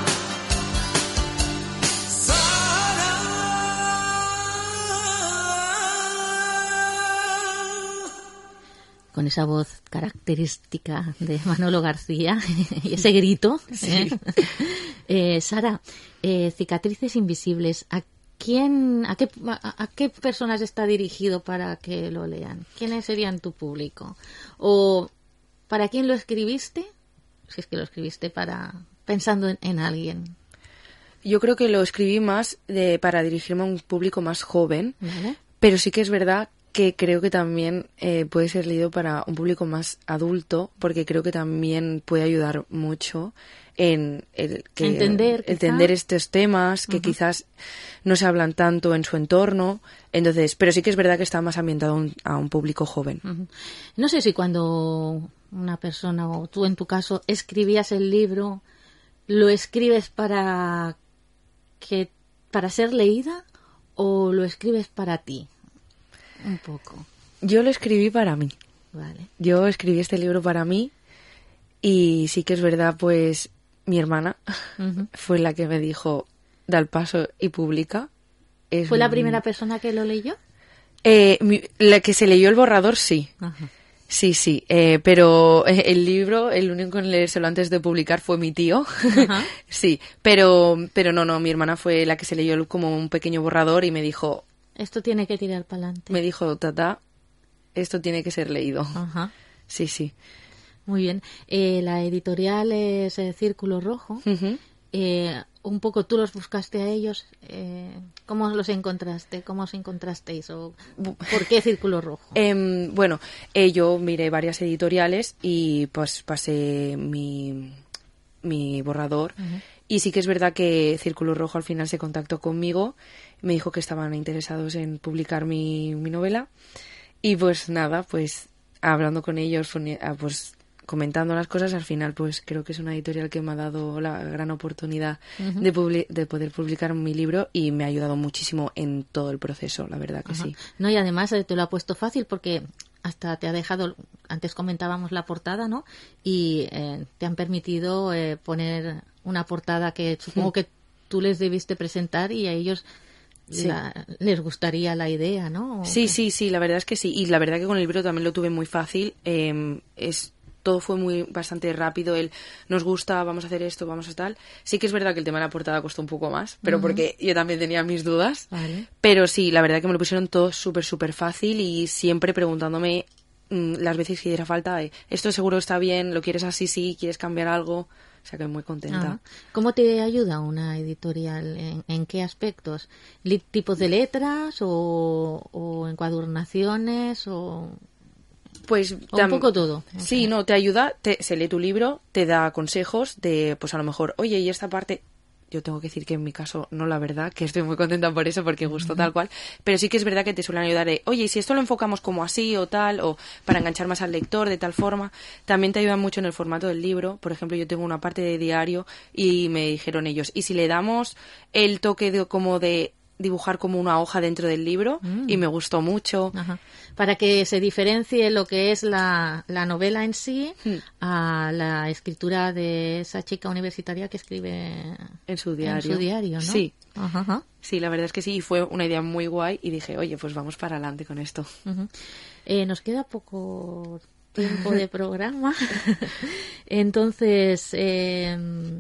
Con esa voz característica de Manolo García y ese grito. ¿eh? Eh, Sara, eh, Cicatrices Invisibles, ¿a quién, a qué, a, a qué personas está dirigido para que lo lean? ¿Quiénes serían tu público? ¿O para quién lo escribiste? Si es que lo escribiste para pensando en, en alguien. Yo creo que lo escribí más de, para dirigirme a un público más joven, ¿Vale? pero sí que es verdad que creo que también eh, puede ser leído para un público más adulto, porque creo que también puede ayudar mucho en el que Entender, quizá. entender estos temas que Ujú. quizás no se hablan tanto en su entorno. Entonces, pero sí que es verdad que está más ambientado a un, a un público joven. Ujú. No sé si cuando una persona, o tú en tu caso, escribías el libro, lo escribes para que para ser leída o lo escribes para ti. Un poco. Yo lo escribí para mí. Vale. Yo escribí este libro para mí y sí que es verdad, pues mi hermana Ujú. fue la que me dijo, da el paso y publica. Es ¿Fue la un- primera persona que lo leyó? Eh, mi- la que se leyó el borrador, sí. Ajá. Sí, sí. Eh, pero eh, el libro, el único en leérselo antes de publicar fue mi tío. Ajá. Sí, pero, pero no, no, mi hermana fue la que se leyó como un pequeño borrador y me dijo, Esto tiene que tirar para adelante. me dijo, tata, esto tiene que ser leído. Ajá. Sí, sí. Muy bien. Eh, la editorial es eh, Círculo Rojo. Ujú. Eh, un poco tú los buscaste a ellos. Eh, ¿Cómo los encontraste? ¿Cómo os encontrasteis? ¿O por qué Círculo Rojo? Em, bueno, eh, yo miré varias editoriales y pues pasé mi, mi borrador. Ujú. Y sí que es verdad que Círculo Rojo al final se contactó conmigo, me dijo que estaban interesados en publicar mi, mi novela. Y pues nada, pues hablando con ellos, fue- ah, pues comentando las cosas, al final pues creo que es una editorial que me ha dado la gran oportunidad Ujú. de, publi- de poder publicar mi libro y me ha ayudado muchísimo en todo el proceso, la verdad que Ajá. sí. No, y además eh, te lo ha puesto fácil porque hasta te ha dejado, antes comentábamos la portada, ¿no? Y eh, te han permitido eh, poner una portada que supongo que tú les debiste presentar y a ellos Sí. la- les gustaría la idea, ¿no? ¿O Sí, qué? sí, sí, la verdad es que sí. Y la verdad que con el libro también lo tuve muy fácil. Eh, es todo fue muy bastante rápido, el nos gusta, vamos a hacer esto, vamos a tal. Sí que es verdad que el tema de la portada costó un poco más, pero uh-huh. porque yo también tenía mis dudas. Vale. Pero sí, la verdad que me lo pusieron todo súper, súper fácil y siempre preguntándome mmm, las veces que hiciera falta, eh, esto seguro está bien, lo quieres así, sí, quieres cambiar algo. O sea que muy contenta. Ah. ¿Cómo te ayuda una editorial? ¿En, en qué aspectos? ¿Tipos de letras o, o encuadernaciones o...? Pues o un poco todo. Sí, okay. no, te ayuda, te, se lee tu libro, te da consejos de, pues a lo mejor, oye, y esta parte... Yo tengo que decir que en mi caso no, la verdad, que estoy muy contenta por eso, porque gustó uh-huh. tal cual. Pero sí que es verdad que te suelen ayudar de, oye, y si esto lo enfocamos como así o tal, o para enganchar más al lector de tal forma. También te ayudan mucho en el formato del libro. Por ejemplo, yo tengo una parte de diario y me dijeron ellos, ¿y si le damos el toque de como de dibujar como una hoja dentro del libro? Mm. Y me gustó mucho. Ajá. Para que se diferencie lo que es la, la novela en sí mm. a la escritura de esa chica universitaria que escribe en su diario, en su diario, ¿no? Sí. Ajá, ajá. Sí, la verdad es que sí, y fue una idea muy guay y dije, oye, pues vamos para adelante con esto. Uh-huh. Eh, nos queda poco tiempo de programa. Entonces, eh,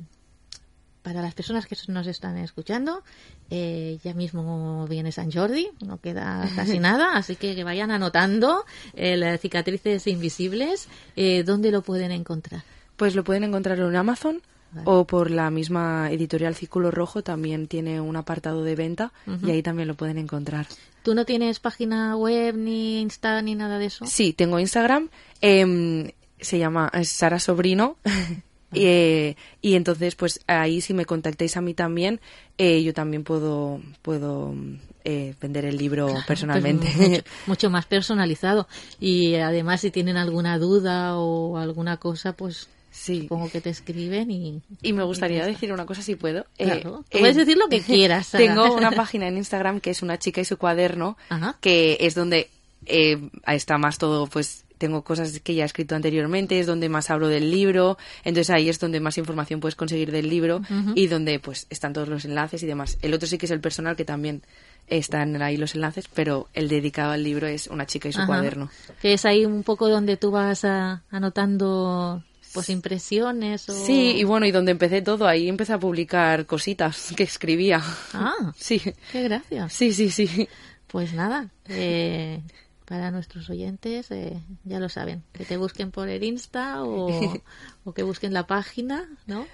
para las personas que nos están escuchando, eh, ya mismo viene San Jordi, no queda casi nada, así que que vayan anotando eh, las cicatrices invisibles. Eh, ¿Dónde lo pueden encontrar? Pues lo pueden encontrar en Amazon. Vale. O por la misma editorial Círculo Rojo, también tiene un apartado de venta uh-huh. y ahí también lo pueden encontrar. ¿Tú no tienes página web, ni Insta, ni nada de eso? Sí, tengo Instagram, eh, se llama Sara Sobrino. Y, eh, y entonces, pues ahí si me contactáis a mí también, eh, yo también puedo puedo eh, vender el libro claro, personalmente. Pues mucho, mucho más personalizado. Y además, si tienen alguna duda o alguna cosa, pues sí. Supongo que te escriben y... Y me gustaría y decir una cosa, si puedo. Claro, eh, puedes eh, decir lo que quieras, Sara. Tengo una página en Instagram que es Una chica y su cuaderno, Ajá. que es donde eh, está más todo, pues... Tengo cosas que ya he escrito anteriormente, es donde más hablo del libro, entonces ahí es donde más información puedes conseguir del libro uh-huh. y donde pues están todos los enlaces y demás. El otro sí que es el personal, que también están ahí los enlaces, pero el dedicado al libro es Una chica y su Ajá. cuaderno. Que es ahí un poco donde tú vas a, anotando pues impresiones o... Sí, y bueno, y donde empecé todo, ahí empecé a publicar cositas que escribía. Ah, sí. Qué gracia. Sí, sí, sí. Pues nada, eh... para nuestros oyentes, eh, ya lo saben, que te busquen por el Insta o, o que busquen la página, ¿no?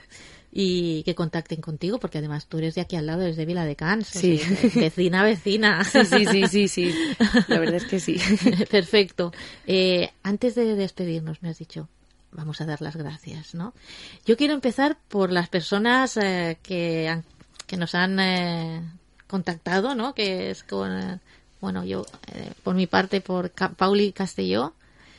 Y que contacten contigo, porque además tú eres de aquí al lado, eres de Viladecans. Sí. O sea, vecina, vecina. Sí, sí, sí, sí, sí. La verdad es que sí. Perfecto. Eh, antes de despedirnos, me has dicho, vamos a dar las gracias, ¿no? Yo quiero empezar por las personas eh, que, han, que nos han eh, contactado, ¿no? Que es con... Eh, Bueno, yo, eh, por mi parte, por Ca- Pauli Castelló,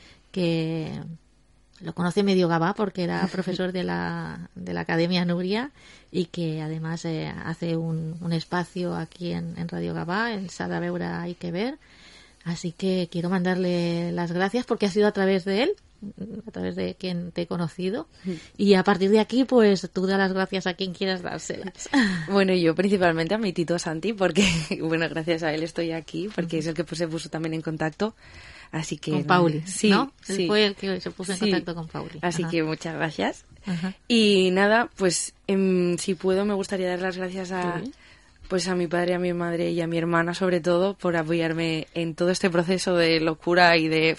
que lo conoce medio Gavà porque era profesor de la, de la Academia Núria y que además eh, hace un, un espacio aquí en, en Radio Gavà, en S'ha de veure, hay que ver. Así que quiero mandarle las gracias porque ha sido a través de él, a través de quien te he conocido. Y a partir de aquí, pues tú das las gracias a quien quieras dárselas. Bueno, yo principalmente a mi tito Santi, porque, bueno, gracias a él estoy aquí, porque es el que pues, se puso también en contacto. Así que... Con Pauli, sí, ¿no? Sí. Él fue el que se puso en sí. contacto con Pauli. Así Ajá. que muchas gracias. Ajá. Y nada, pues em, si puedo me gustaría dar las gracias a... Sí. Pues a mi padre, a mi madre y a mi hermana, sobre todo, por apoyarme en todo este proceso de locura y de...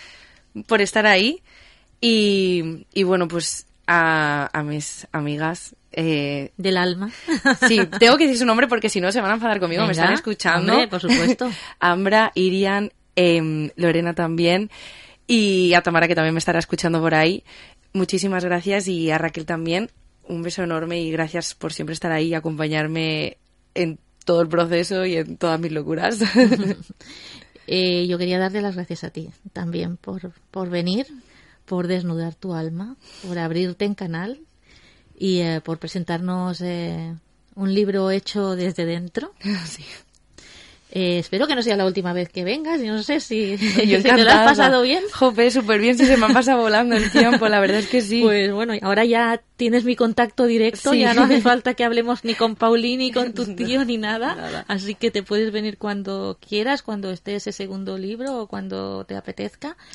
por estar ahí. Y, y bueno, pues a, a mis amigas... Eh, del alma. Sí, tengo que decir su nombre porque si no se van a enfadar conmigo. Venga, me están escuchando. Hombre, por supuesto. Ambra, Irian, eh, Lorena también. Y a Tamara, que también me estará escuchando por ahí. Muchísimas gracias. Y a Raquel también. Un beso enorme y gracias por siempre estar ahí y acompañarme en todo el proceso y en todas mis locuras. eh, yo quería darte las gracias a ti también por, por venir, por desnudar tu alma, por abrirte en canal y eh, por presentarnos eh, un libro hecho desde dentro. Sí. Eh, espero que no sea la última vez que vengas. Yo no sé si, yo si te lo has pasado bien. Jope, súper bien, si se me ha pasado volando el tiempo, la verdad es que sí. Pues bueno, ahora ya tienes mi contacto directo, sí. Ya no hace falta que hablemos ni con Pauli, ni con tu tío, ni nada. nada. Así que te puedes venir cuando quieras, cuando esté ese segundo libro o cuando te apetezca.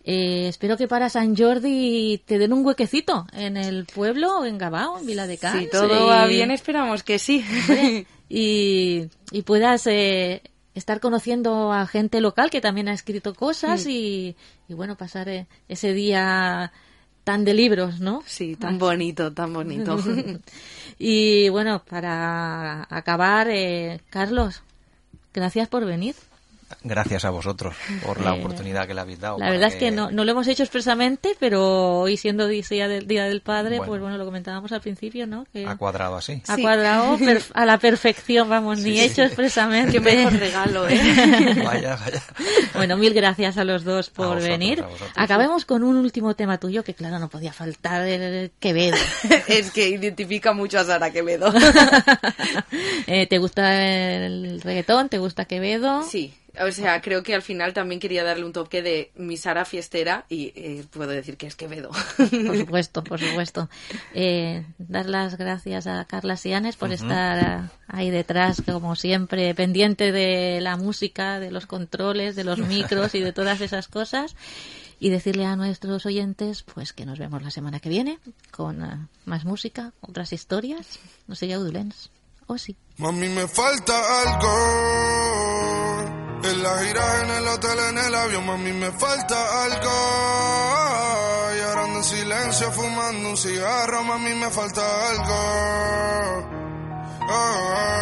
Eh, espero que para San Jordi te den un huequecito en el pueblo, en Gavà, en Viladecans. Si todo va bien, esperamos que sí. y, y puedas eh, estar conociendo a gente local que también ha escrito cosas mm. y, y, bueno, pasar eh, ese día tan de libros, ¿no? Sí, tan bonito, tan bonito. Y bueno, para acabar, eh, Carlos, gracias por venir. Gracias a vosotros por la eh, oportunidad que le habéis dado. La verdad que... es que no, no lo hemos hecho expresamente, pero hoy siendo día del, día del Padre, bueno, pues bueno, lo comentábamos al principio, ¿no? Que ha cuadrado así. Ha sí. cuadrado per, a la perfección, vamos, sí, ni sí. hecho expresamente. Qué mejor regalo, ¿eh? Vaya, vaya. Bueno, mil gracias a los dos por vosotros, venir. Acabemos con un último tema tuyo, que claro, no podía faltar, el Quevedo. Es que identifica mucho a Sara Quevedo. eh, ¿Te gusta el reggaetón? ¿Te gusta Quevedo? Sí. O sea, creo que al final también quería darle un toque de mi Sara fiestera y eh, puedo decir que es Quevedo. Por supuesto, por supuesto. Eh, dar las gracias a Carla Sianes por uh-huh. estar ahí detrás, como siempre, pendiente de la música, de los controles, de los micros y de todas esas cosas. Y decirle a nuestros oyentes pues que nos vemos la semana que viene con uh, más música, otras historias. No sé, Yaudulens. ¿O sí? Mami, me falta algo. En la gira, en el hotel, en el avión, mami, me falta algo. Y ahora ando en silencio fumando un cigarro, mami, me falta algo. Oh,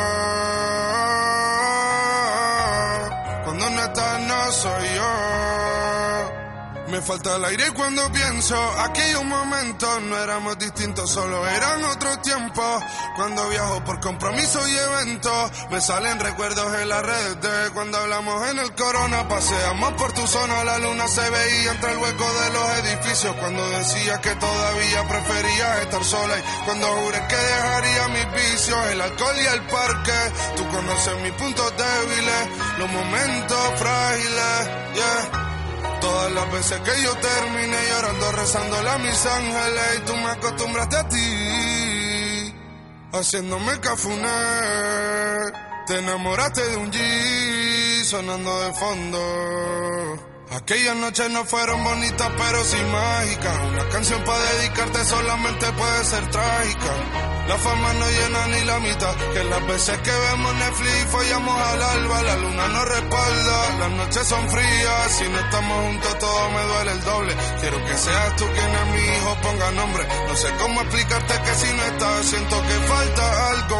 oh, oh. Cuando no estás, no soy yo. Me falta el aire cuando pienso aquellos momentos no éramos distintos, solo eran otros tiempos. Cuando viajo por compromiso y eventos, me salen recuerdos en las redes de cuando hablamos en el Corona. Paseamos por tu zona, la luna se veía entre el hueco de los edificios. Cuando decías que todavía preferías estar sola y cuando juré que dejaría mis vicios, el alcohol y el parque. Tú conoces mis puntos débiles, los momentos frágiles, yeah. Todas las veces que yo terminé llorando, rezándole a mis ángeles, y tú me acostumbraste a ti, haciéndome cafuné. Te enamoraste de un G, sonando de fondo. Aquellas noches no fueron bonitas, pero sí mágicas. Una canción para dedicarte solamente puede ser trágica. La fama no llena ni la mitad, que las veces que vemos Netflix follamos al alba. La luna nos respalda, las noches son frías. Si no estamos juntos todo me duele el doble. Quiero que seas tú quien a mi hijo ponga nombre. No sé cómo explicarte que si no estás siento que falta algo.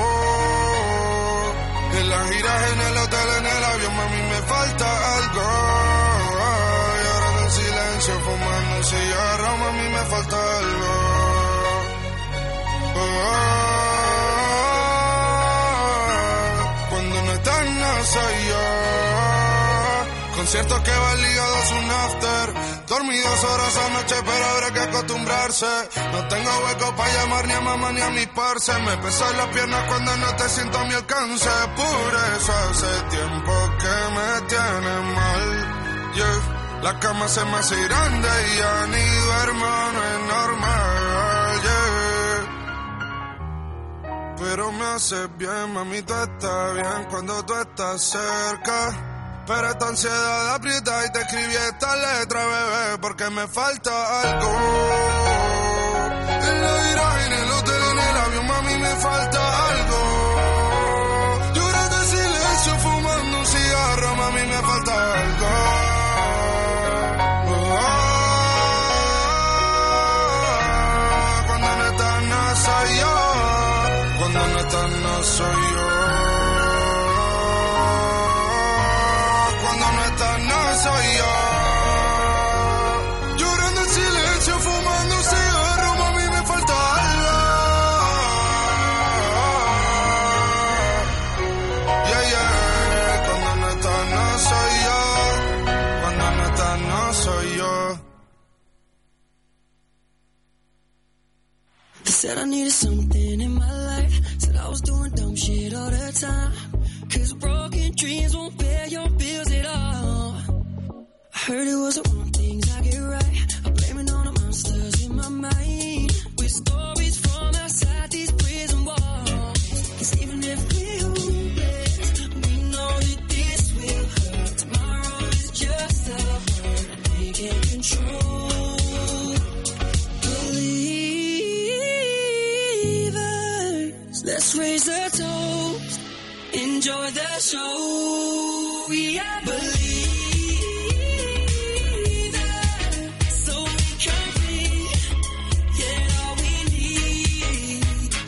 En las giras, en el hotel, en el avión, mami, me falta algo. Y ahora en silencio fumando un cigarro, mami, me falta algo. Oh, cuando no estás no soy yo. Conciertos que van ligados a un after. Dormí dos horas anoche pero habrá que acostumbrarse. No tengo hueco para llamar ni a mamá ni a mis parce. Me pesan las piernas cuando no te siento a mi alcance. Por eso hace tiempo que me tienes mal, yeah. La cama se me hace grande y ya ni duermo, no es normal, yeah. Pero me hace bien, mami, tú estás bien cuando tú estás cerca. Pero esta ansiedad aprieta y te escribí esta letra, bebé, porque me falta algo. En la gira, en el hotel, en el avión, mami, me falta algo. Llorando en silencio, fumando un cigarro, mami, me falta algo. Oh, cuando no estás, no soy yo. Cuando no estás, no soy yo. No soy yo. Llorando en silencio, fumando un cigarro, mami, me falta algo. Yeah, yeah. Cuando no estás, no soy yo. Cuando no estás, no soy yo. They said I needed something in my life. Said I was doing dumb shit all the time. Cause broken dreams won't pay your bills at all. I heard it was the wrong things I get right. I'm blaming all the monsters in my mind. With stories from outside these prison walls. Cause even if we're hopeless, we know that this will hurt. Tomorrow is just a word they can't control. show. We are believers, so we complete. Get all we need.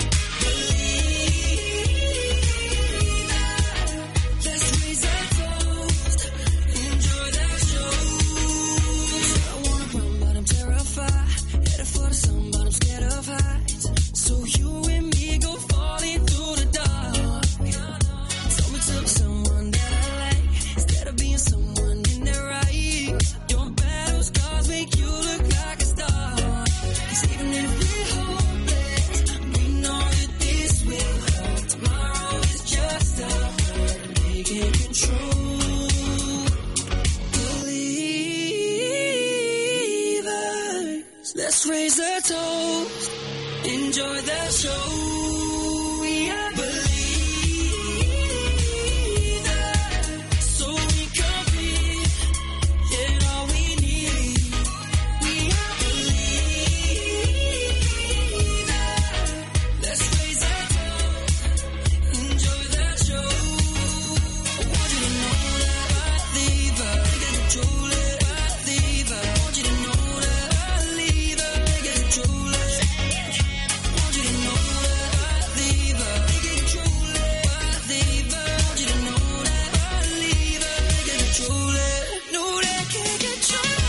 Believers, let's raise our toast. Enjoy the show. I wanna run, but I'm terrified. Headed for the sun, but I'm scared of heights. So you and me go falling through the dark. Told me to be someone that I like, instead of being someone in their eyes. Your battle scars make you look like a star. 'Cause even if we're hopeless, we know that this will help. Tomorrow is just a taking control. Believers, let's raise a toast. Enjoy the show. We are believers, so we complete. Get all we need. We are believers. Let's raise our toast. Enjoy the show. I want you to know that I leave her. Take control it. I leave her. I want you to know that I leave her. Take control it. Want you to know that I leave her. Take control it. I leave her. Want you to know that I leave her. Take control it. Know that I can't control it.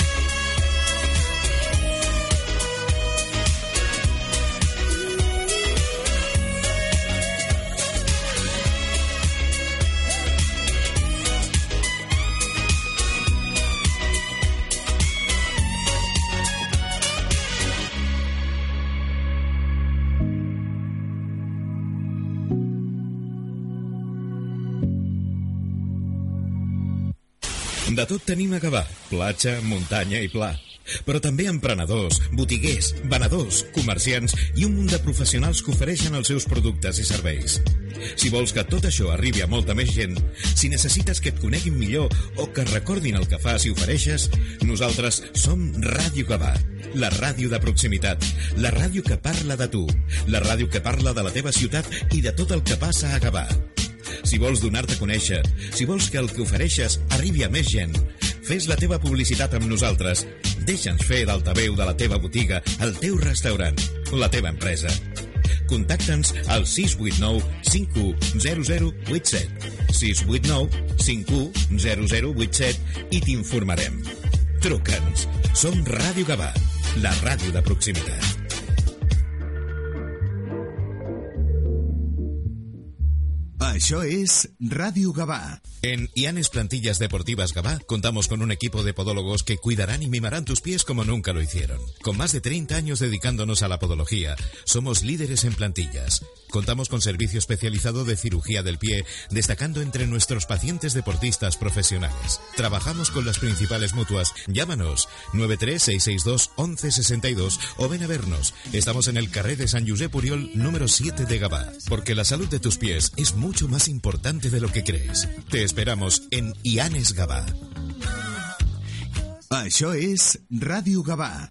De tot tenim a Gavà, platja, muntanya i pla. Però també emprenedors, botiguers, venedors, comerciants i un munt de professionals que ofereixen els seus productes i serveis. Si vols que tot això arribi a molta més gent, si necessites que et coneguin millor o que recordin el que fas i ofereixes, nosaltres som Ràdio Gavà, la ràdio de proximitat, la ràdio que parla de tu, la ràdio que parla de la teva ciutat i de tot el que passa a Gavà. Si vols donar-te a conèixer, si vols que el que ofereixes arribi a més gent, fes la teva publicitat amb nosaltres. Deixa'ns fer d'altaveu de la teva botiga, el teu restaurant, la teva empresa. Contacta'ns al sis vuit nou cinc u zero zero vuit set, sis vuit nou cinc u zero zero vuit set i t'informarem. Truca'ns. Som Ràdio Gavà, la ràdio de proximitat. Això es Radio Gavà. En Ianes Plantillas Deportivas Gavà contamos con un equipo de podólogos que cuidarán y mimarán tus pies como nunca lo hicieron. Con más de treinta años dedicándonos a la podología, somos líderes en plantillas. Contamos con servicio especializado de cirugía del pie, destacando entre nuestros pacientes deportistas profesionales. Trabajamos con las principales mutuas. Llámanos nueve tres seis seis dos once sesenta y dos o ven a vernos. Estamos en el carrer de Sant Josep Oriol número siete de Gavà, porque la salud de tus pies es mucho más importante de lo que crees. Te esperamos en Ianes Gavà. Això és Ràdio Gavà.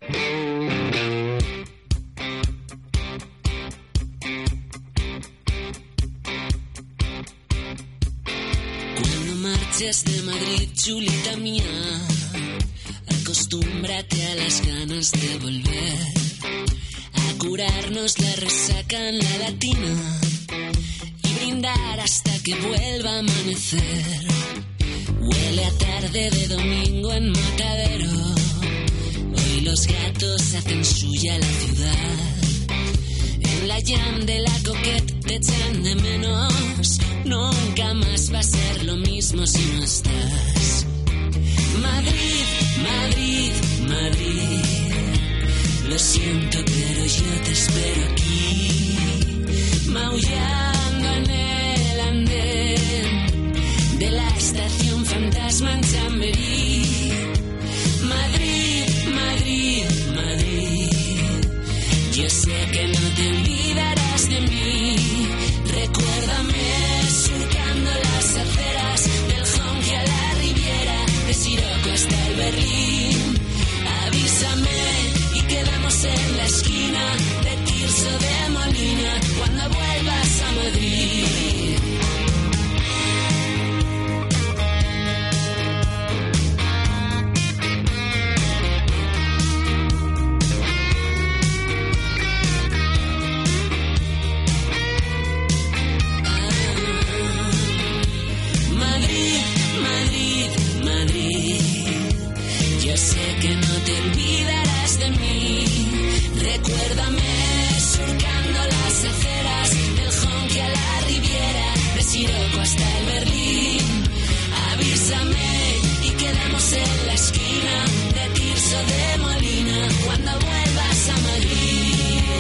Cuando marches de Madrid, chulita mía, acostúmbrate a las ganas de volver a curarnos la resaca en la latina y brindar hasta que vuelva a amanecer. Huele a tarde de domingo en Matadero. Hoy los gatos hacen suya la ciudad. En la jam de la Coquette te echan de menos. Nunca más va a ser lo mismo si no estás. Madrid, Madrid, Madrid. Lo siento, pero yo te espero aquí, maullando en el andén de la estación fantasma en Chamberí. Madrid, Madrid, Madrid. Yo sé que no te olvidarás de mí. Recuérdame surcando las aceras del Jonque a la Riviera, de Siroco hasta el Berlín. Avísame y quedamos en la esquina de Tirso de Molina cuando vuelvas a Madrid. bésame y quedamos en la esquina de Tirso de Molina cuando vuelvas a Madrid.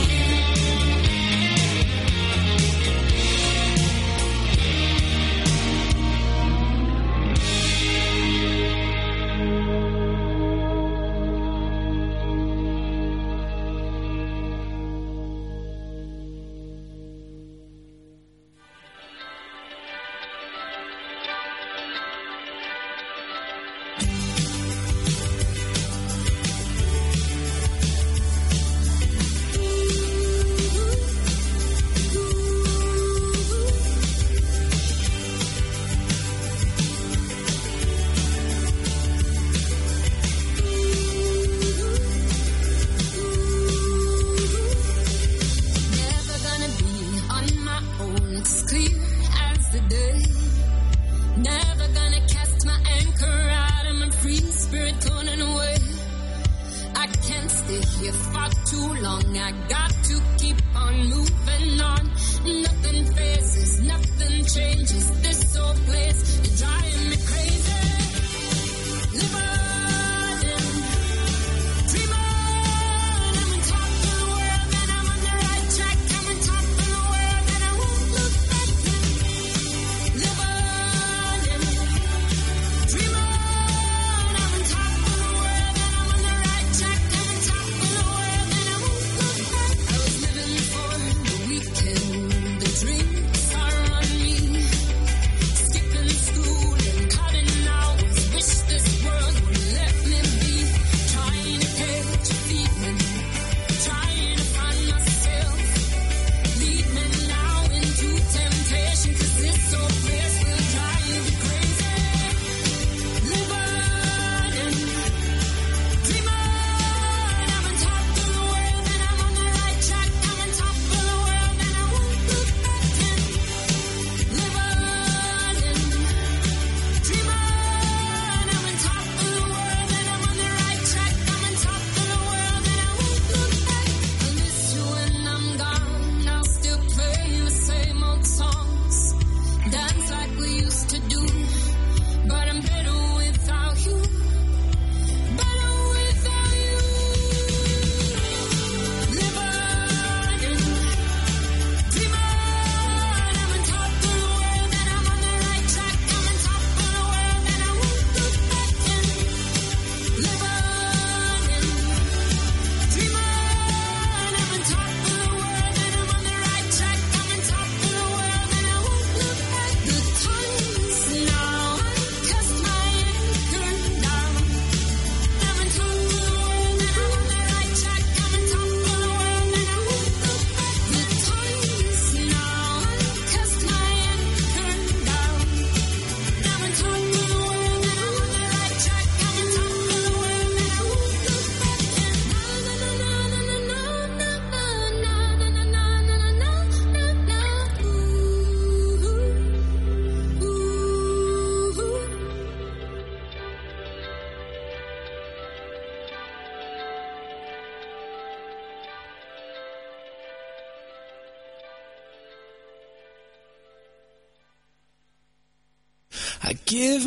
I give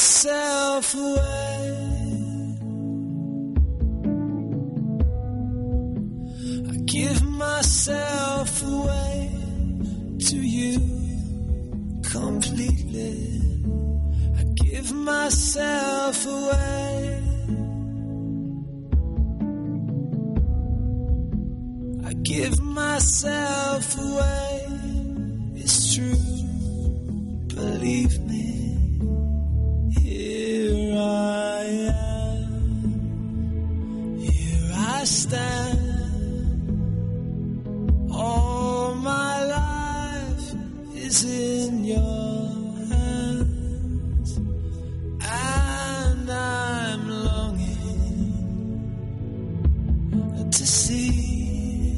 myself away. I give myself away to you completely. I give myself away. I give myself away. It's true, believe me. Here I am, here I stand. All my life is in your hands, and I'm longing to see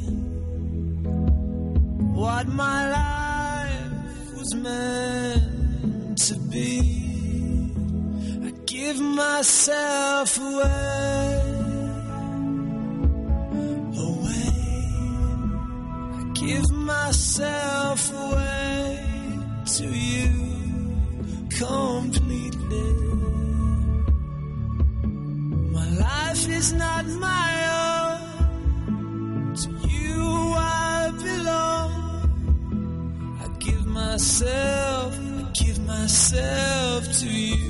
what my life was meant to be. Give myself away, away. I give myself away to you completely. life is not my own. To you I belong. I give myself, I give myself to you.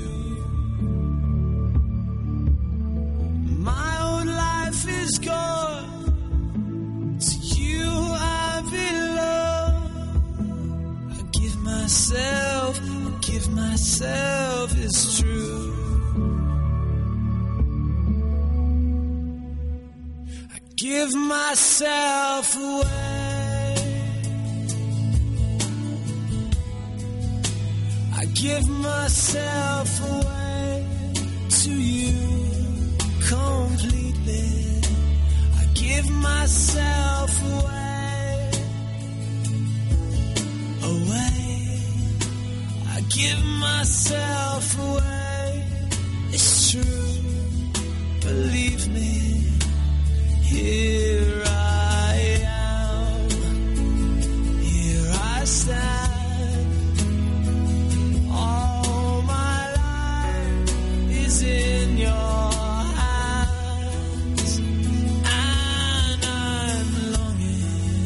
My old life is gone. To you I belong. I give myself, I give myself, it's true. I give myself away. I give myself away to you completely. I give myself away, away. I give myself away. It's true, believe me. Here I am, here I stand. All my life is in your hands, and I'm longing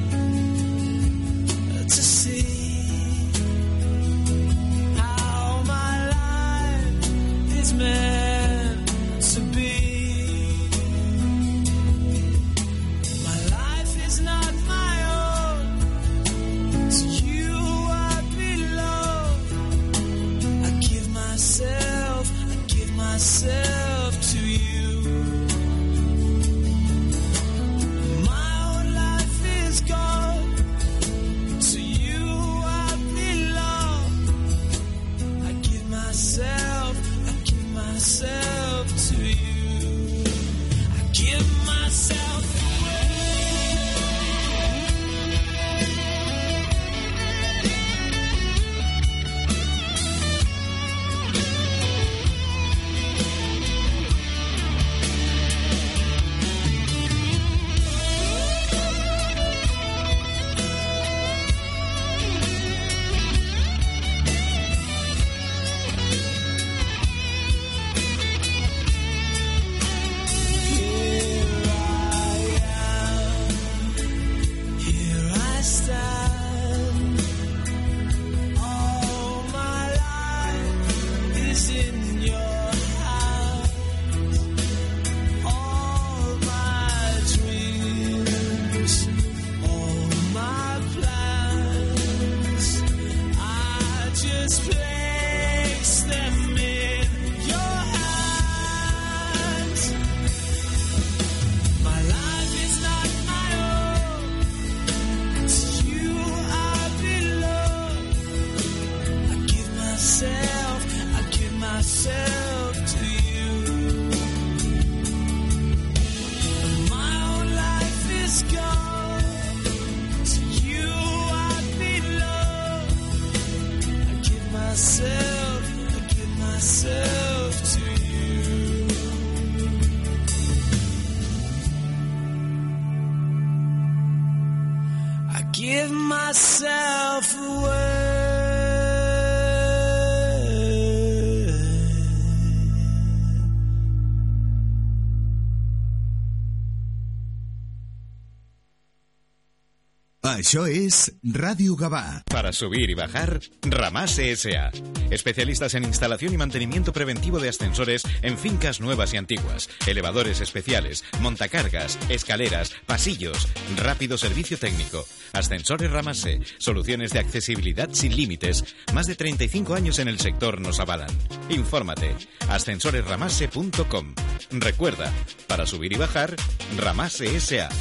to see how my life is meant to be. My life is not my own. To you I belong. I give myself, I give myself to you. My own life is gone. To you I belong. I give myself, I give myself to you. I give myself give myself away. Això és Radio Gavà. Para subir y bajar, Ramase S A Especialistas en instalación y mantenimiento preventivo de ascensores en fincas nuevas y antiguas, elevadores especiales, montacargas, escaleras, pasillos, rápido servicio técnico. Ascensores Ramase, soluciones de accesibilidad sin límites. Más de treinta y cinco años en el sector nos avalan. Infórmate, ascensores ramase punto com. Recuerda, para subir y bajar, Ramase S A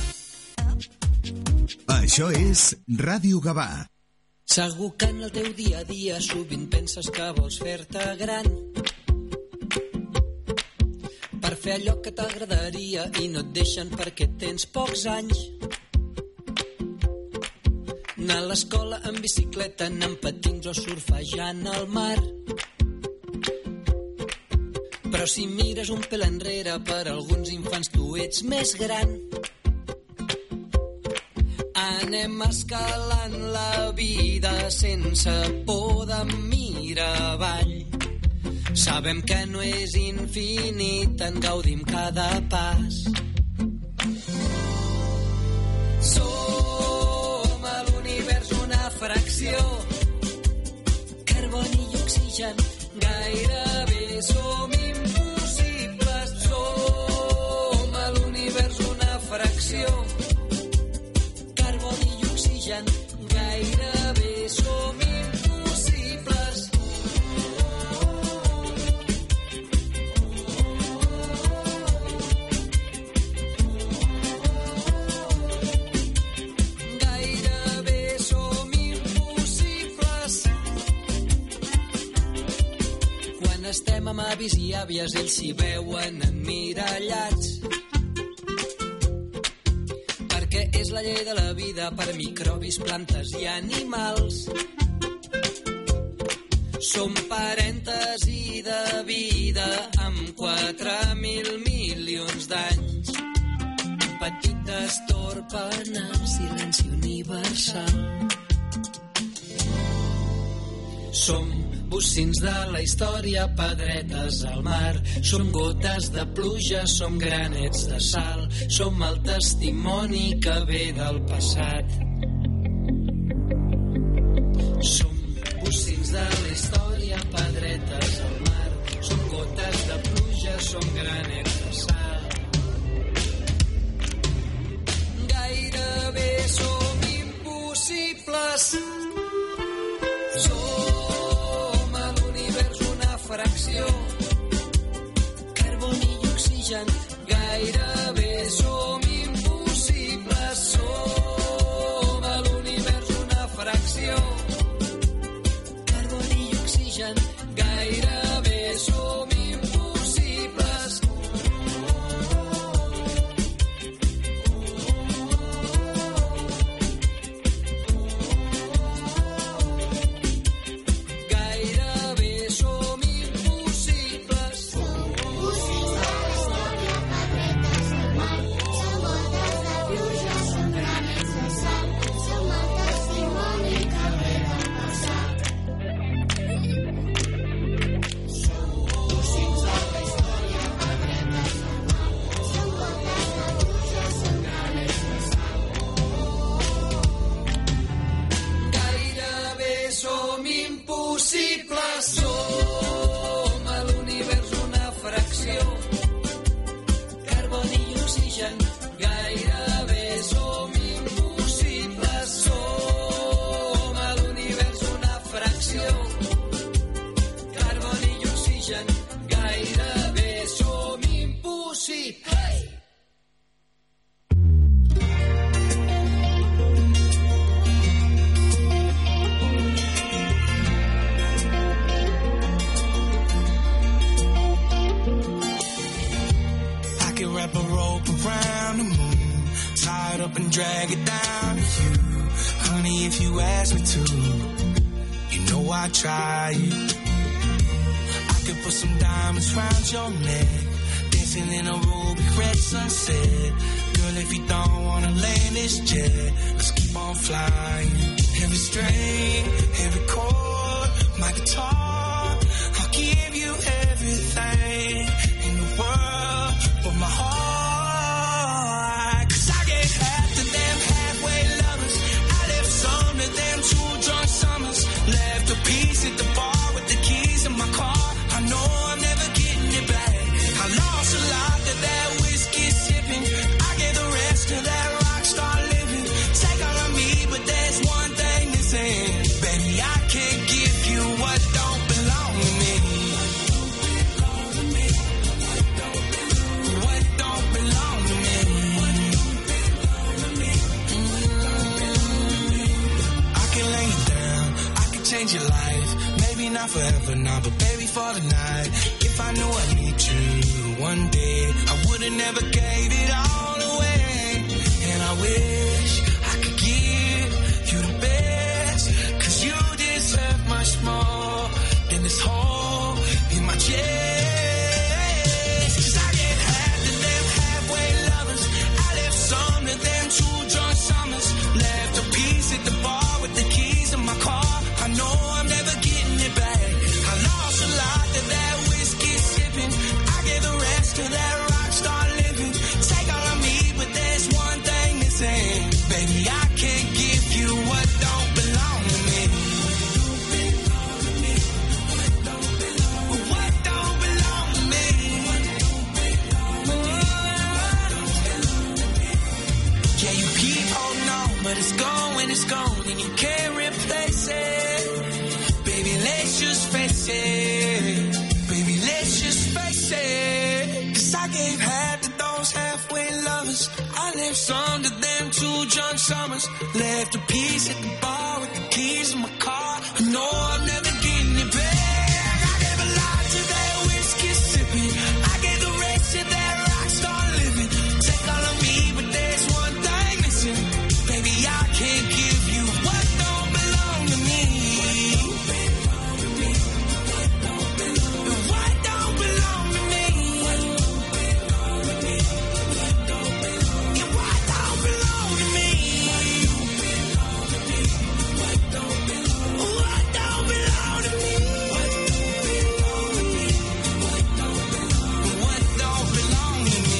Això és Ràdio Gavà. Segur que en el teu dia a dia sovint penses que vols fer-te gran per fer allò que t'agradaria i no et deixen perquè tens pocs anys. Anar a l'escola en bicicleta, anar amb patins o surfejant al mar. Però si mires un pel enrere, per alguns infants tu ets més gran. Anem escalant la vida sense por de mirar avall. Sabem que no és infinit, en gaudim cada pas. Som a l'univers una fracció, carboni i oxigen, gairebé som impossibles. Som a l'univers una fracció, carboni i oxigen, gairebé som impossibles. Gairebé som impossibles. Quan estem amb avis i àvies, ells s'hi veuen emmirallats. Perquè és la llei de la vida per microbis, plantes i animals. Som parèntesi de vida amb quatre mil milions d'anys. Petit estorpa en el silenci universal. Som bocins de la història, pedretes al mar. Som gotes de pluja, som granets de sal. Som el testimoni que ve del passat. Som bocins de la història, pedretes al mar. Som gotes de pluja, som granets de sal. Gairebé som impossibles. Som a l'univers una fracció, carboni i oxigen, gairebé som impossibles. Som a l'univers una fracció, carboni i oxigen, gairebé som impossibles. Gairebé som impossibles. Gairebé som impossibles. Som a l'univers una fracció, carboni i oxigen, gairebé som impossibles. Som a l'univers una fracció, carboni i oxigen, gairebé som impossibles. Hey! I can wrap a rope around the moon, tie it up and drag it down to you. Honey, if you ask me to, you know I try it. I could put some diamonds round your neck, dancing in a ruby red sunset. Girl, if you don't wanna land this jet, let's keep on flying. Every string, every chord, my guitar, I'll give you everything in the world but my heart. 'Cause I gave half to them halfway lovers, I left some to them two drunk summers, left a piece at the bar with the keys in my car. I know I'm never getting it back. I lost a lot to that whiskey sipping, I gave the rest to that rock star living. Take all of me, but there's one thing missing. Baby, I can't give you what don't belong to me. What don't belong to me. Mm. I can lay you down, I can change your life. Maybe not forever now, but baby for tonight. If I knew I need you one day, I would've never gave it all away. And I wish I could give you the best, 'cause you deserve much more than this hole in my chest. 'Cause I get half to them halfway lovers, I left some to them two drunk summers, left a piece at the bar with the keys in my car. I know I'm never getting it back. I lost a lot to that is gone and you can't replace it. Baby, let's just face it. Baby, let's just face it. Cause I gave half to those halfway lovers. I left some to them two John Summers. Left a piece at the bar with the keys in my car. I know I'm never getting it back. I never lied to that whiskey sipping. I gave the rest to that rock star living. Take all of me, but there's one thing missing. Baby, I can't give you what don't belong to me. What don't belong to me? What don't belong to me? What don't belong to me? What don't belong to me? What don't belong to me? What don't belong to me? What don't belong to me? What don't belong to me?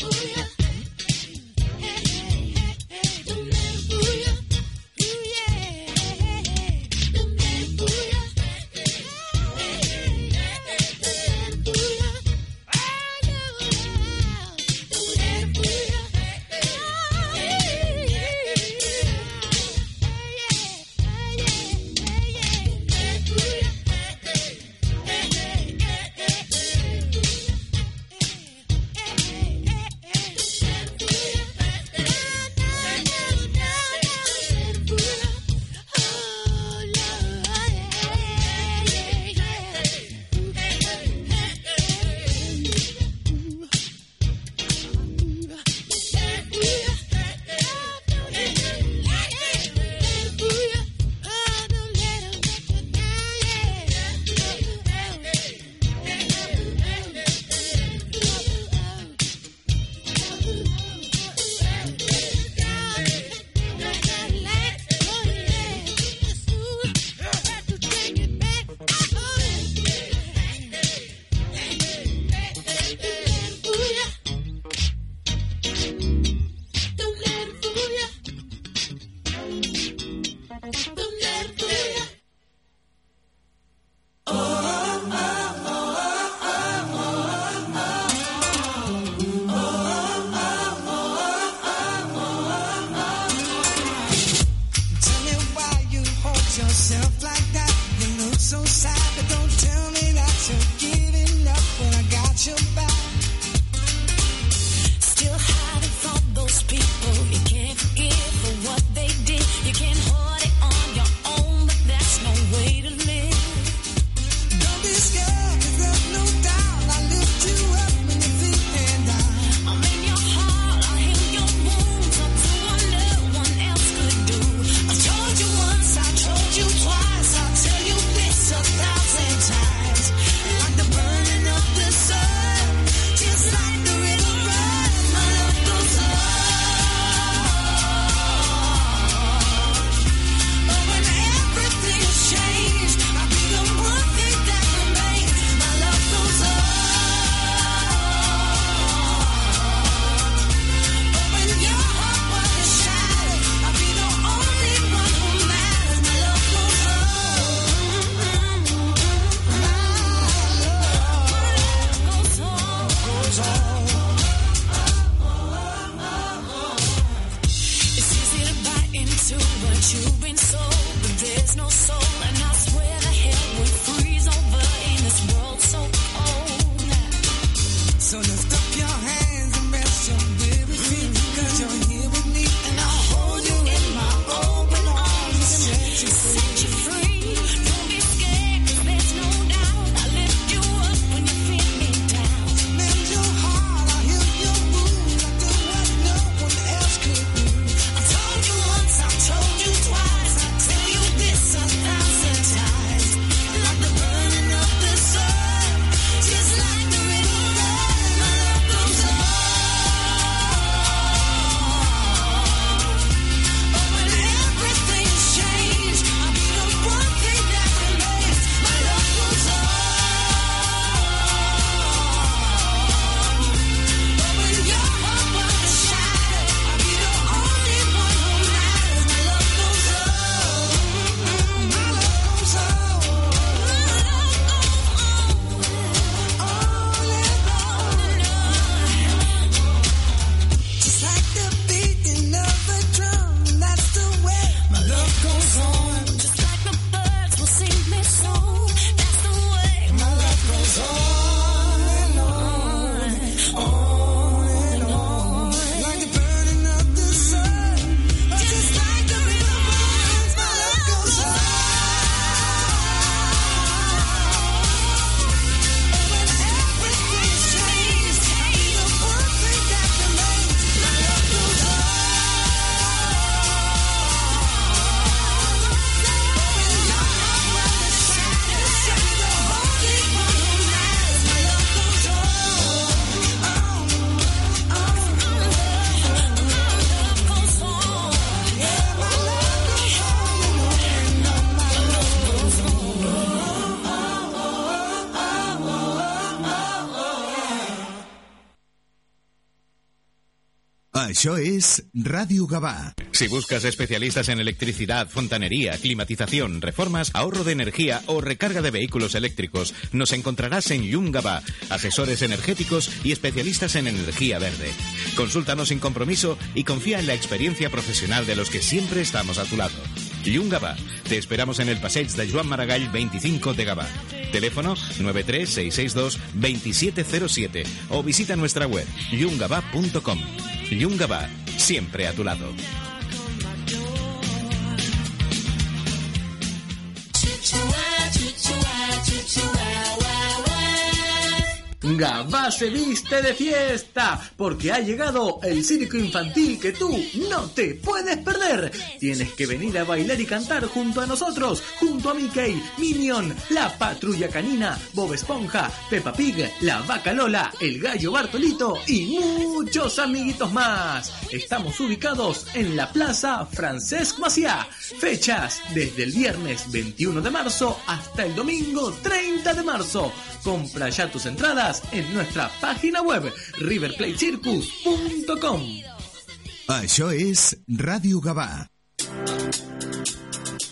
Yeah. Això és Radio Gavà. Si buscas especialistas en electricidad, fontanería, climatización, reformas, ahorro de energía o recarga de vehículos eléctricos, nos encontrarás en Llum Gavà, asesores energéticos y especialistas en energía verde. Consúltanos sin compromiso y confía en la experiencia profesional de los que siempre estamos a tu lado. Llum Gavà. Te esperamos en el Passeig de Joan Maragall veinticinco de Gavà. Teléfono nueve tres seis seis dos dos siete cero siete o visita nuestra web llum gavà punto com. Llum Gavà, siempre a tu lado. Gavà se viste de fiesta porque ha llegado el circo infantil que tú no te puedes perder. Tienes que venir a bailar y cantar junto a nosotros, junto a Mickey, Minion, la Patrulla Canina, Bob Esponja, Peppa Pig, la Vaca Lola, el Gallo Bartolito y muchos amiguitos más. Estamos ubicados en la Plaza Francesc Macià. Fechas desde el viernes veintiuno de marzo hasta el domingo treinta de marzo. Compra ya tus entradas en nuestra página web river plate circus punto com. Això és Radio Gavà.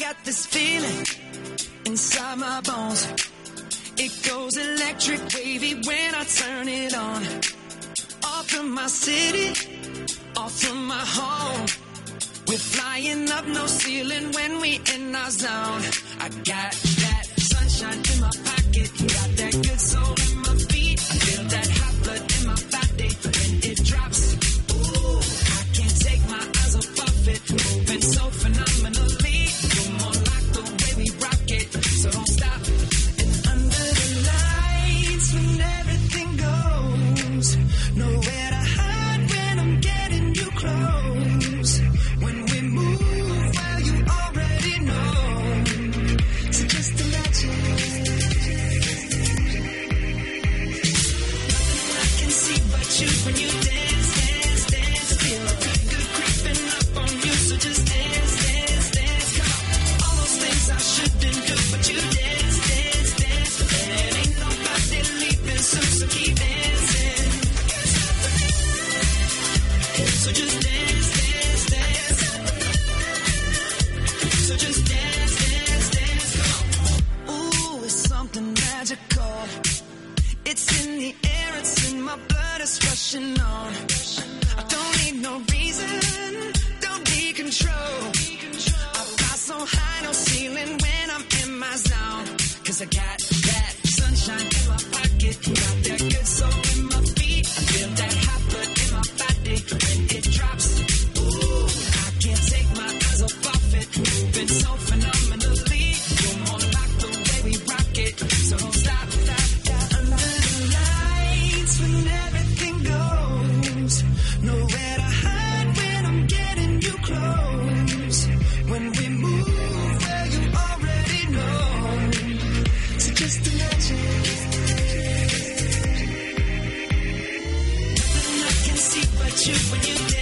got this feeling inside my bones. It goes electric wavy when I turn it on. Off from my city, off from my home. We're flying up, no ceiling when we in our zone. I got that sunshine in my pocket, got that good soul in my feet. I feel that hot blood in my body when it drops. Ooh, I can't take my eyes off it, moving so phenomenally. You're more like the way we rock it, so don't stop. And under the lights, when everything goes, nowhere to hide when I'm getting you close. When we move, well, you already know. So just imagine. Nothing I can see but you when you dance, dance, dance. Feel good creeping up on you, so just dance, dance, dance. Come on. All those things I shouldn't do, but you dance, dance, dance. And ain't nobody leaving soon, so keep dancing. So just dance, dance, dance. So just dance, dance, dance. Come on. Ooh, it's something magical. It's in the air, it's in my blood, it's rushing on. I don't need no reason, don't need control. I fly so high, no ceiling when I'm in my zone. Cause I got that sunshine in my pocket, got that good soul in my feet. I feel that hot blood in my body when it drops. Ooh, I can't take my eyes off it, moving so phenomenally. You're more like the way we rock it, so don't stop, stop, stop. Under the lights when everything goes, nowhere to hide when I'm getting you close. When we move, well, you already know. So just imagine. Nothing I can see but you when you